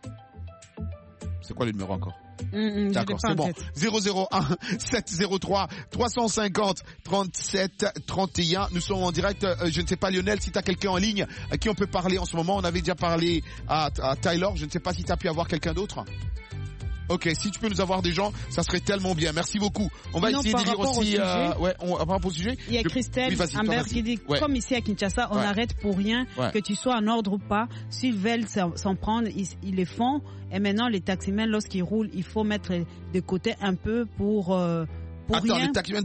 C'est quoi le numéro encore? D'accord, c'est bon. 001 703 350 37 31. Nous sommes en direct. Je ne sais pas, Lionel, si tu as quelqu'un en ligne à qui on peut parler en ce moment. On avait déjà parlé à Tyler. Je ne sais pas si tu as pu avoir quelqu'un d'autre. Ok, si tu peux nous avoir des gens, ça serait tellement bien. Merci beaucoup. On va essayer de lire aussi. Par rapport au sujet. Il y a Christelle Amber qui dit, comme ici à Kinshasa, on arrête pour rien, que tu sois en ordre ou pas. S'ils veulent s'en prendre, ils le font. Et maintenant, les taximens, lorsqu'ils roulent, il faut mettre de côté un peu pour rien. Le taximan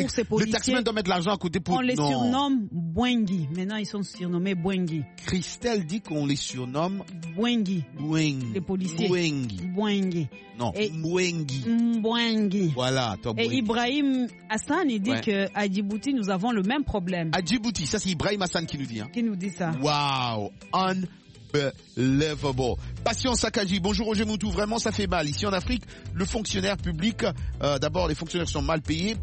doit mettre l'argent à côté pour... On les surnomme Bwengi. Maintenant, ils sont surnommés Bwengi. Christelle dit qu'on les surnomme Bwengi. Les policiers. Bwengi. Non, Bwengi. Bwengi. Voilà. Et Ibrahim Hassan, il dit qu'à Djibouti, nous avons le même problème. À Djibouti, ça c'est Ibrahim Hassan qui nous dit. Hein. Qui nous dit ça. Wow. Unbelievable. Patience Sakaji, bonjour Roger Moutou, vraiment ça fait mal. Ici en Afrique, le fonctionnaire public, d'abord les fonctionnaires sont mal payés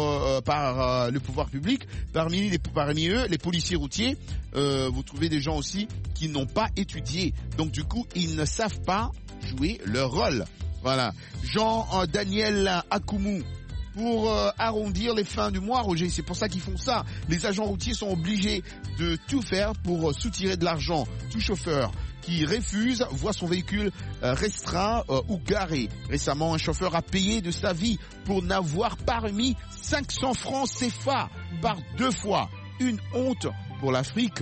par le pouvoir public. Parmi eux, les policiers routiers, vous trouvez des gens aussi qui n'ont pas étudié. Donc du coup, ils ne savent pas jouer leur rôle. Voilà. Jean-Daniel Akumu. Pour arrondir les fins du mois, Roger, c'est pour ça qu'ils font ça. Les agents routiers sont obligés de tout faire pour soutirer de l'argent. Tout chauffeur qui refuse voit son véhicule restreint ou garé. Récemment, un chauffeur a payé de sa vie pour n'avoir pas remis 500 francs CFA par 2 fois. Une honte pour l'Afrique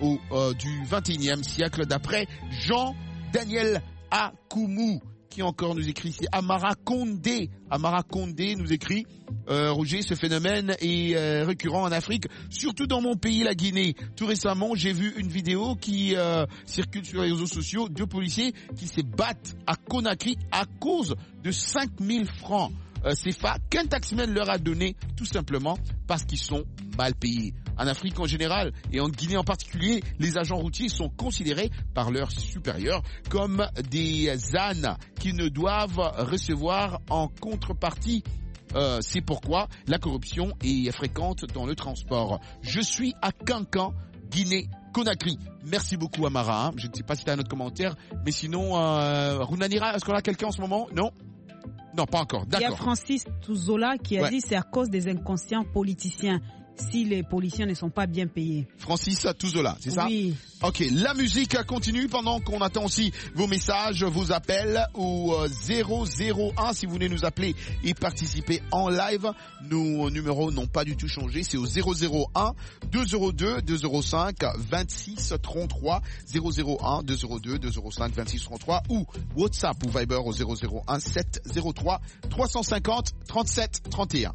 du 21e siècle, d'après Jean-Daniel Akumu. Qui encore nous écrit ici? Amara Condé nous écrit Roger, ce phénomène est récurrent en Afrique, surtout dans mon pays, la Guinée. Tout récemment, j'ai vu une vidéo qui circule sur les réseaux sociaux, 2 policiers qui se battent à Conakry à cause de 5000 francs CFA qu'un taximan leur a donné, tout simplement parce qu'ils sont mal payés. en Afrique en général et en Guinée en particulier, les agents routiers sont considérés par leurs supérieurs comme des ânes qu'ils ne doivent recevoir en contrepartie. C'est pourquoi la corruption est fréquente dans le transport. Je suis à Kankan, Guinée-Conakry. Merci beaucoup Amara. Je ne sais pas si tu as un autre commentaire, mais sinon, Runanira, est-ce qu'on a quelqu'un en ce moment? Non, pas encore. D'accord. Il y a Francis Touzola qui a dit c'est à cause des inconscients politiciens. Si les policiers ne sont pas bien payés. Francis Touzola, c'est ça? Oui. Ok, la musique continue pendant qu'on attend aussi vos messages, vos appels au 001 si vous voulez nous appeler et participer en live. Nos numéros n'ont pas du tout changé, c'est au 001 202 205 26 33 001 202 205 26 33 ou WhatsApp ou Viber au 001 703 350 37 31.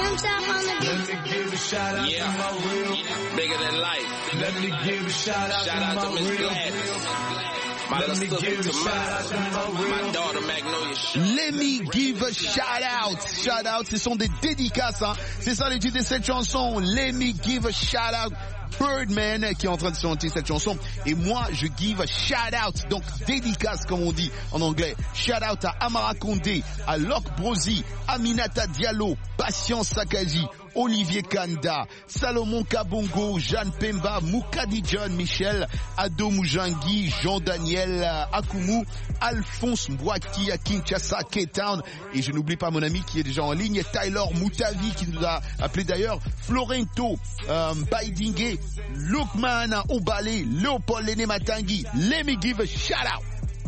Yeah, bigger than life. Let me give a shout out to Miss Gladys. My little sister my daughter Magnolia. Let me give a shout out. Shout out, ce sont des dédicaces, hein. C'est ça le titre de cette chanson. Let me give a shout out. Birdman qui est en train de chanter cette chanson et moi je give a shout out, donc dédicace comme on dit en anglais. Shout out à Amara Condé, à Locke Brosi, Aminata Diallo, Patience Sakaji, Olivier Kanda, Salomon Kabongo, Jeanne Pemba, Moukadi John Michel, Ado Moujangi, Jean-Daniel Akumu, Alphonse Mbouaki à Kinshasa, Cape Town, et je n'oublie pas mon ami qui est déjà en ligne, Tyler Moutavi qui nous a appelé d'ailleurs, Florento, Baidingue, Lukman Obale, Léopold Lene Matangi. Let me give a shout out.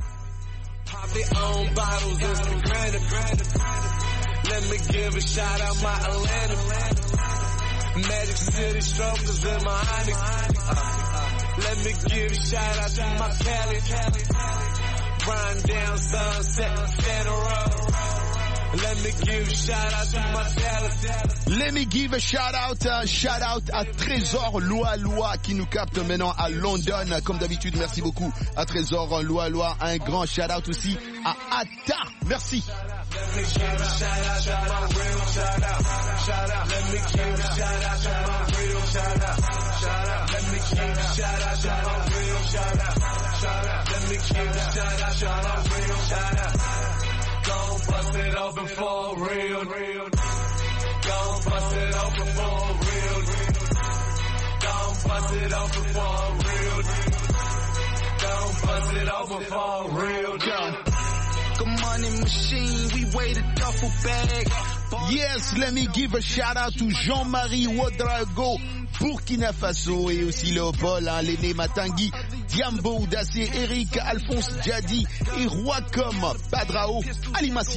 Let me give a shout out my Atlanta, Magic City strokers in my Onyx. Let me give a shout out to my Cali, Run down Sunset, Santa Rosa. Let me give a shout out to my Dallas. Let me give a shout out à Trésor Loa qui nous capte maintenant à London. Comme d'habitude, merci beaucoup à Trésor Loa. Un grand shout out aussi à Atta. Merci. Let me give a shout out to my real shout out. Let me give a shout out to my real shout out. Let me give a shout out to my real shout out. Let me give a shout out to my real shout out. Gon' bust it open for real. Gon' bust it open for real. Gon' bust it open for real. Gon' bust it open for real. A money machine, we weigh the duffel bag. Yes, let me give a shout out to Jean-Marie Ouedraogo, Burkina Faso et aussi Léopold, Lene Matangi, Diambo Oudassé, Eric, Alphonse Djadi et Roi comme Padrao Alimassi.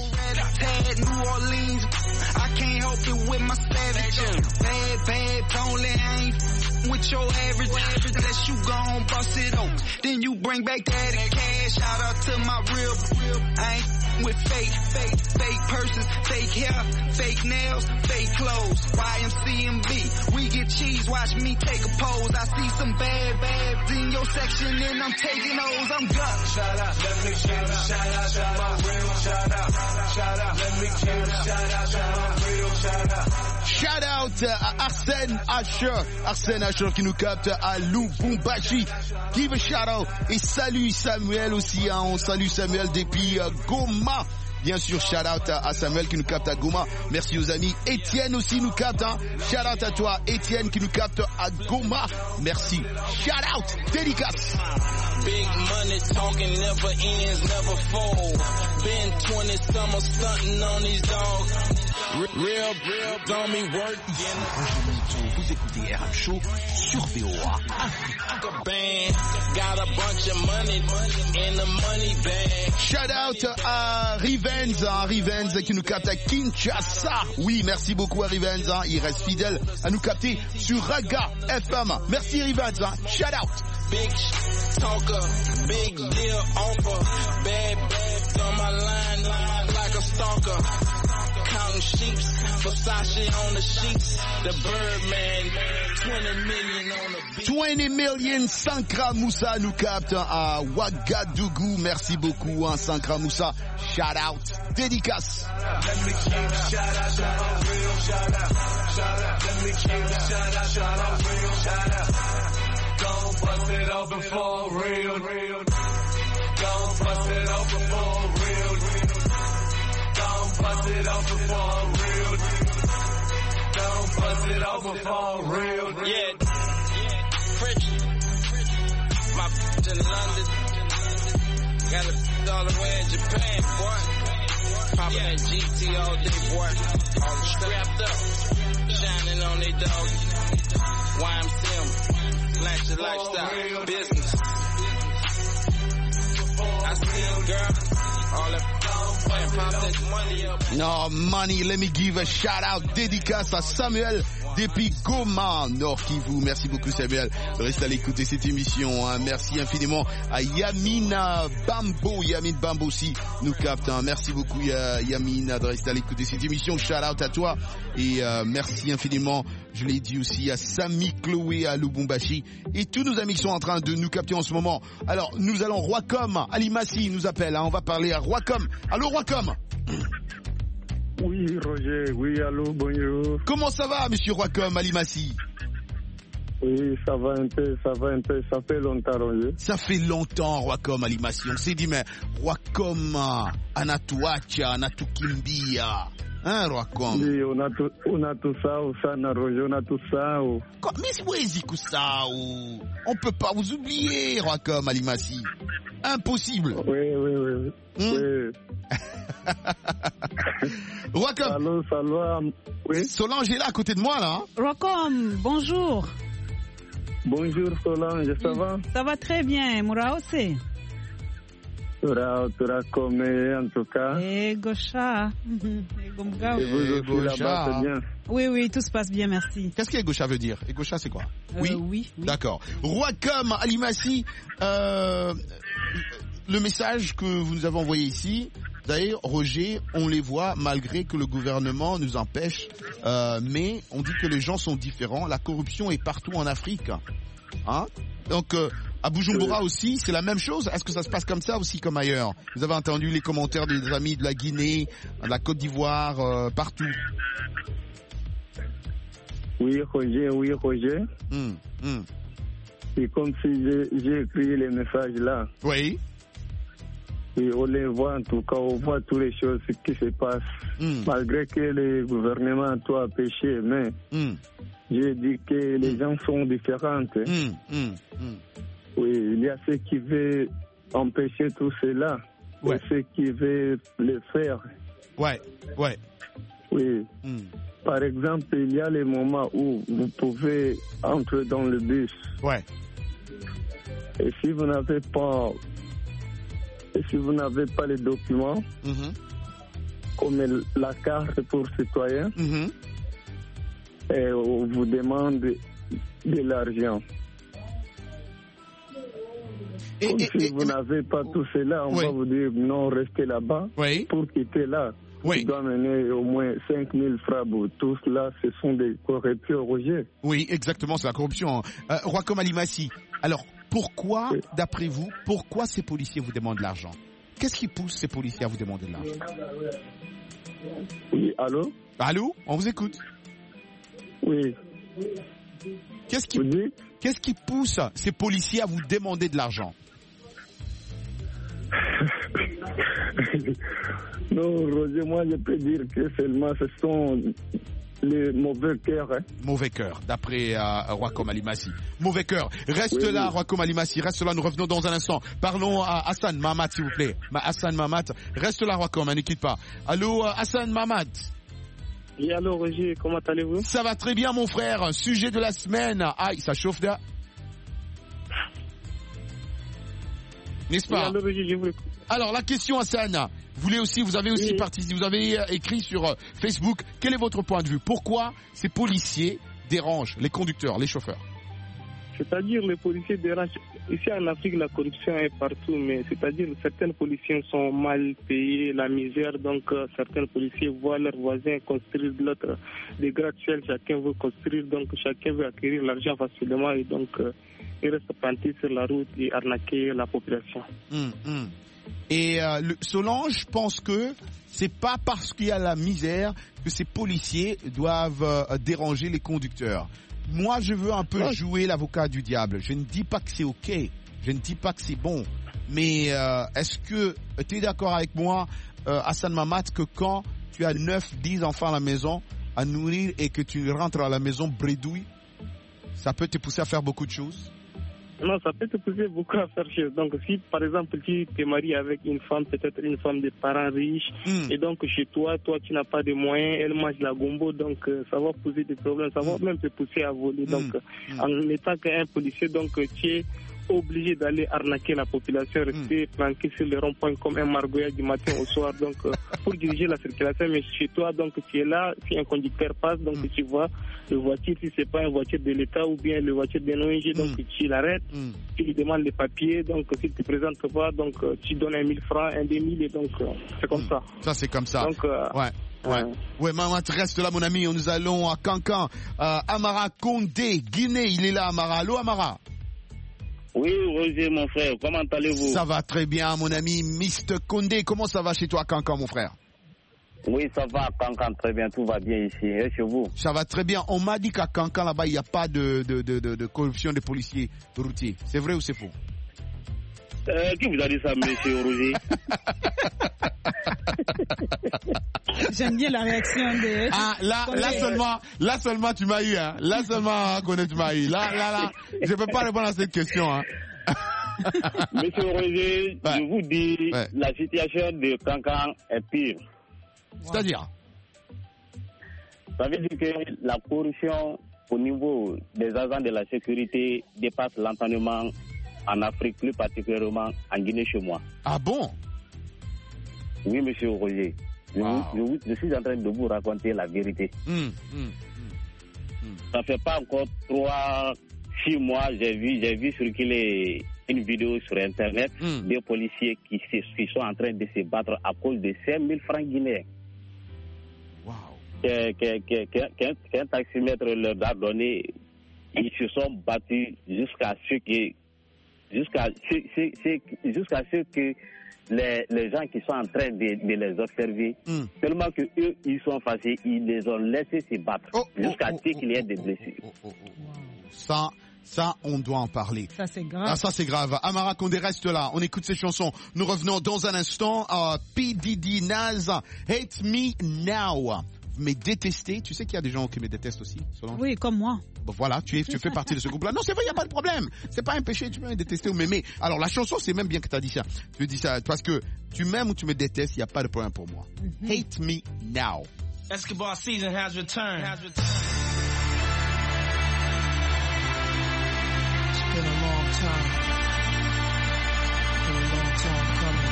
I can't help it with my savage. Bad, only I ain't with your average. Unless you gon' bust it open, then you bring back that cash. Shout out to my real. I ain't with fake purses, fake hair, fake nails, fake clothes. YMCMB, we get cheese, watch me take a pose. I see some bad in your section and I'm taking those. I'm done. Shout out, let me give a shout out to my real shout out. Shout out, let me give a shout out to my real shout out. Shout out à Arsène Asher qui nous capte à Lubumbashi. Give a shout out et salut Samuel aussi, hein. On salue Samuel depuis Goma. Bien sûr, shout out à Samuel qui nous capte à Goma. Merci aux amis. Étienne aussi nous capte, hein. Shout out à toi, Étienne qui nous capte à Goma. Merci. Shout out, dédicace. Big money talking never ends, never fold. Been 20 summers stunting on these dogs. Real, don't me work. Vous écoutez RM Show sur VOA. Got a bunch of money in the money bag. Shout out à Rivenz qui nous capte à Kinshasa. Oui, merci beaucoup à Rivenz, hein. Il reste fidèle à nous capter sur Raga FM. Merci Rivenz, hein. Shout out. Big talker, big deal offer. Bad on my line like a stalker. counting sheeps. Versace on the sheets. The Birdman, 20 million on the beat. 20 million, Sankra Moussa nous capte à Ouagadougou. Merci beaucoup, hein, Sankra Moussa. Shout out, dédicace. Let me give a shout out to my real shout out. Shout out. Let me give a shout out to my real shout out. Gon' bust it open for real. Gon' bust it open for real. Gon' bust it open for real. Gon' bust it open for real. Yeah. French. My bitch in London. Got a all the way in Japan, boy. Poppin' that GT all day, boy. All strapped up. Shining on they dog. YMCM. Flash your lifestyle. Business. I see a girl. All that pop that money up. No money, let me give a shout out dédicace à Samuel depuis Goma, Nord Kivu. Merci beaucoup Samuel de rester à l'écoute de cette émission. Hein. Merci infiniment à Yamina Bambo. Yamin Bambo aussi nous capte. Hein. Merci beaucoup Yamina de rester à l'écoute de cette émission. Shout out à toi. Et merci infiniment, je l'ai dit aussi, à Samy Chloé à Lubumbashi et tous nos amis qui sont en train de nous capter en ce moment. Alors nous allons, Roicom, Ali Massi nous appelle. Hein. On va parler à Roicom. Allô Roicom. Oui, Roger, oui, allô, bonjour. Comment ça va, monsieur Roicom, Ali Massi? Oui, ça va un peu, ça fait longtemps, Roger. Ça fait longtemps, Roicom, Ali Massi. On s'est dit, mais Roicom, Anatuacha, Anatukimbia. Hein, Roicom? Oui, on a tout ça, Roger, on a tout ça. Mais c'est quoi ça? On peut pas vous oublier, Roicom, Ali Massi. Impossible. Oui. Oui. Roicom. Salut. Oui. Solange est là à côté de moi, là. Hein? Roicom, bonjour. Bonjour Solange, ça va? Ça va très bien, Moura aussi. Moura comme en tout cas. Et Gaucha. Et vous aussi là-bas, c'est bien? Oui, tout se passe bien, merci. Qu'est-ce que Gaucha veut dire? Et Gaucha, c'est quoi? Oui. D'accord. Roicom, Ali Massi, le message que vous nous avez envoyé ici, d'ailleurs, Roger, on les voit malgré que le gouvernement nous empêche, mais on dit que les gens sont différents. La corruption est partout en Afrique. Hein? Donc, à Bujumbura aussi, c'est la même chose. Est-ce que ça se passe comme ça aussi, comme ailleurs? Vous avez entendu les commentaires des amis de la Guinée, de la Côte d'Ivoire, partout. Oui, Roger. C'est comme si j'ai écrit les messages là. Oui. Et on les voit en tout cas, on voit toutes les choses qui se passent. Malgré que le gouvernement a tout péché, mais j'ai dit que les gens sont différents. Oui, il y a ceux qui veulent empêcher tout cela, et ceux qui veulent le faire. Ouais. Oui. Par exemple, il y a les moments où vous pouvez entrer dans le bus. Ouais. Et si vous n'avez pas les documents, comme la carte pour citoyen, et on vous demande de l'argent. Si vous n'avez pas tout cela, on va vous dire non, restez là-bas. Pour quitter là, tu dois mener au moins 5 000 francs. Tout cela, ce sont des corruptions, Roger. Oui, exactement, c'est la corruption. Roicom Ali Massi, alors pourquoi, d'après vous, pourquoi ces policiers vous demandent de l'argent? Qu'est-ce qui pousse ces policiers à vous demander de l'argent? Oui, allô? Allô? On vous écoute. Oui. Qu'est-ce qui pousse ces policiers à vous demander de l'argent? Non, Roger, moi je peux dire que seulement ce sont les mauvais cœurs. Mauvais cœur, d'après Roicom Ali Massi. Mauvais cœur. Reste là, Roicom Ali Massi. Reste là, nous revenons dans un instant. Parlons à Hassan Mahamat, s'il vous plaît. Hassan Mahamat, reste là, Roicom, ne quitte pas. Allô, Hassan Mahamat. Oui, allô, Roger, comment allez-vous? Ça va très bien, mon frère. Sujet de la semaine. Aïe, ça chauffe là. N'est-ce pas? Oui, allô, Roger, je vous écoute. Alors, la question, Hassan. Vous avez aussi participé, vous avez écrit sur Facebook. Quel est votre point de vue? Pourquoi ces policiers dérangent les conducteurs, les chauffeurs? C'est-à-dire les policiers dérangent. Ici en Afrique, la corruption est partout, mais c'est-à-dire certains policiers sont mal payés, la misère, donc certains policiers voient leurs voisins construire des gratte-ciels, chacun veut construire, donc chacun veut acquérir l'argent facilement et donc ils restent plantés sur la route et arnaquer la population. Et Solange pense que c'est pas parce qu'il y a la misère que ces policiers doivent déranger les conducteurs. Moi, je veux un peu jouer l'avocat du diable. Je ne dis pas que c'est OK. Je ne dis pas que c'est bon. Mais est-ce que tu es d'accord avec moi, Hassan Mamat, que quand tu as 9-10 enfants à la maison à nourrir et que tu rentres à la maison bredouille, ça peut te pousser à faire beaucoup de choses? Non, ça peut te pousser beaucoup à faire chose. Donc, si par exemple tu te maries avec une femme, peut-être une femme de parents riches, et donc chez toi tu n'as pas de moyens, elle mange la gombo, donc ça va poser des problèmes, ça va même te pousser à voler. Donc, en étant qu'un policier, donc tu es obligé d'aller arnaquer la population, rester planqué sur les ronds-points comme un margoya du matin au soir, donc pour diriger la circulation. Mais chez toi, donc tu es là, si un conducteur passe, donc tu vois le voiture, si c'est pas une voiture de l'État ou bien le voiture d'un ONG, donc tu l'arrêtes, tu lui demandes les papiers, donc s'il te présente pas, donc tu donnes 1 000 francs, 1 2000, et donc c'est comme ça. Ça c'est comme ça. Donc, Ouais, maman, tu restes là, mon ami. Nous allons à Kankan. Amara Condé, Guinée, il est là, Amara. Allô, Amara? Oui, Roger, mon frère, comment allez-vous? Ça va très bien, mon ami Mr. Condé. Comment ça va chez toi, Kankan, mon frère? Oui, ça va, Kankan, très bien, tout va bien ici. Et chez vous? Ça va très bien. On m'a dit qu'à Kankan, là-bas, il n'y a pas de corruption des policiers routiers. C'est vrai ou c'est faux? Qui vous a dit ça, monsieur Roger? J'aime bien la réaction de... Ah, là seulement tu m'as eu, hein. Là seulement, tu m'as eu. Là, je peux pas répondre à cette question, hein. Monsieur Roger, je vous dis, la situation de Kankan est pire. C'est-à-dire? Ça veut dire que la corruption au niveau des agents de la sécurité dépasse l'entendement en Afrique, plus particulièrement en Guinée chez moi. Ah bon? Oui, monsieur Roger. Je suis en train de vous raconter la vérité. Ça fait pas encore 3-6 mois, j'ai vu circuler une vidéo sur Internet des policiers qui sont en train de se battre à cause de 5 000 francs guinéens. Qu'un taximètre leur a donné, ils se sont battus jusqu'à ce que les gens qui sont en train de les observer, tellement que eux ils sont fâchés, ils les ont laissés se battre jusqu'à ce qu'il y ait des blessés. Ça, on doit en parler. Ça, c'est grave. Ah, ça, c'est grave. Amara Condé reste là. On écoute ces chansons. Nous revenons dans un instant. P. Diddy, Naz, Hate Me Now. Mais détester, tu sais qu'il y a des gens qui me détestent aussi, Solange? Oui, comme moi. Bon, voilà, tu fais partie de ce groupe-là. Non, c'est vrai, il n'y a pas de problème. C'est pas un péché, tu peux me détester ou m'aimer. Alors, la chanson, c'est même bien que tu as dit ça. Tu dis ça parce que tu m'aimes ou tu me détestes, il n'y a pas de problème pour moi. Hate Me Now. Escobar season has returned. It's been a long time. Been a long time coming.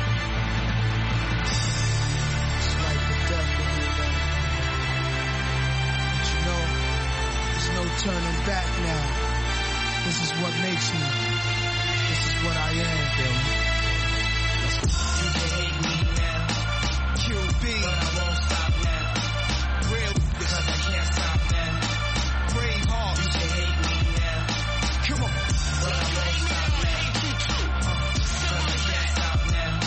It's like the death of me, but you know, there's no turning back now. This is what makes me. This is what I am, baby. You can hate me now. QB, but I won't stop now. Real, because I can't stop now. Brave heart, you can hate me now. Come on, but I won't stop now. Because I can't stop now.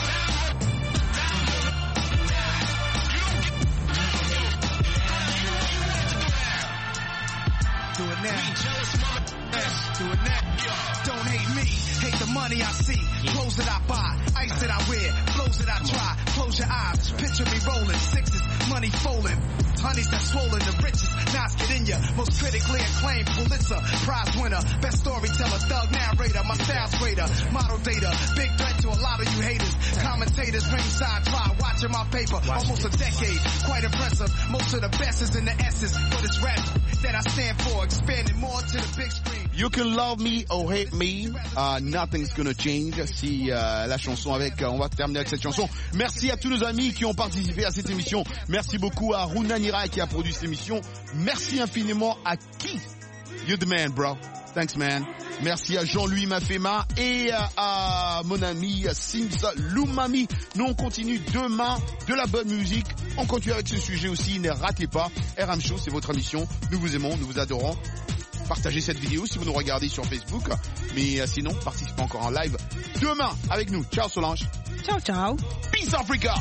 Do it now. Do it now. Don't hate me, hate the money I see. Clothes that I buy, ice that I wear, flows that I try. Close your eyes, picture me rolling, sixes, money folding. Honeys that swollen, the richest, Nas get in ya. Most critically acclaimed Pulitzer Prize winner, best storyteller, thug narrator, my style's greater. Model data, big threat to a lot of you haters. Commentators ringside, try watching my paper. Almost a decade, quite impressive. Most of the best is in the essence, but it's rap that I stand for, expanding more to the big screen. You can love me or hate me, nothing's gonna change. Si la chanson on va terminer avec cette chanson. Merci à tous nos amis qui ont participé à cette émission. Merci beaucoup à Runa Nira qui a produit cette émission. Merci infiniment à qui You're the man, bro. Thanks, man. Merci à Jean-Louis Mafema et à mon ami Sims Lumami. Nous, on continue demain de la bonne musique. On continue avec ce sujet aussi. Ne ratez pas. RM Show, c'est votre émission. Nous vous aimons, nous vous adorons. Partagez cette vidéo si vous nous regardez sur Facebook. Mais sinon, participez encore en live demain avec nous. Ciao Solange. Ciao, ciao. Peace Africa.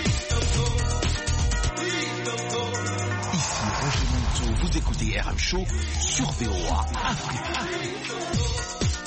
Ici Roger Monteau, vous écoutez RM Show sur VOA Afrique.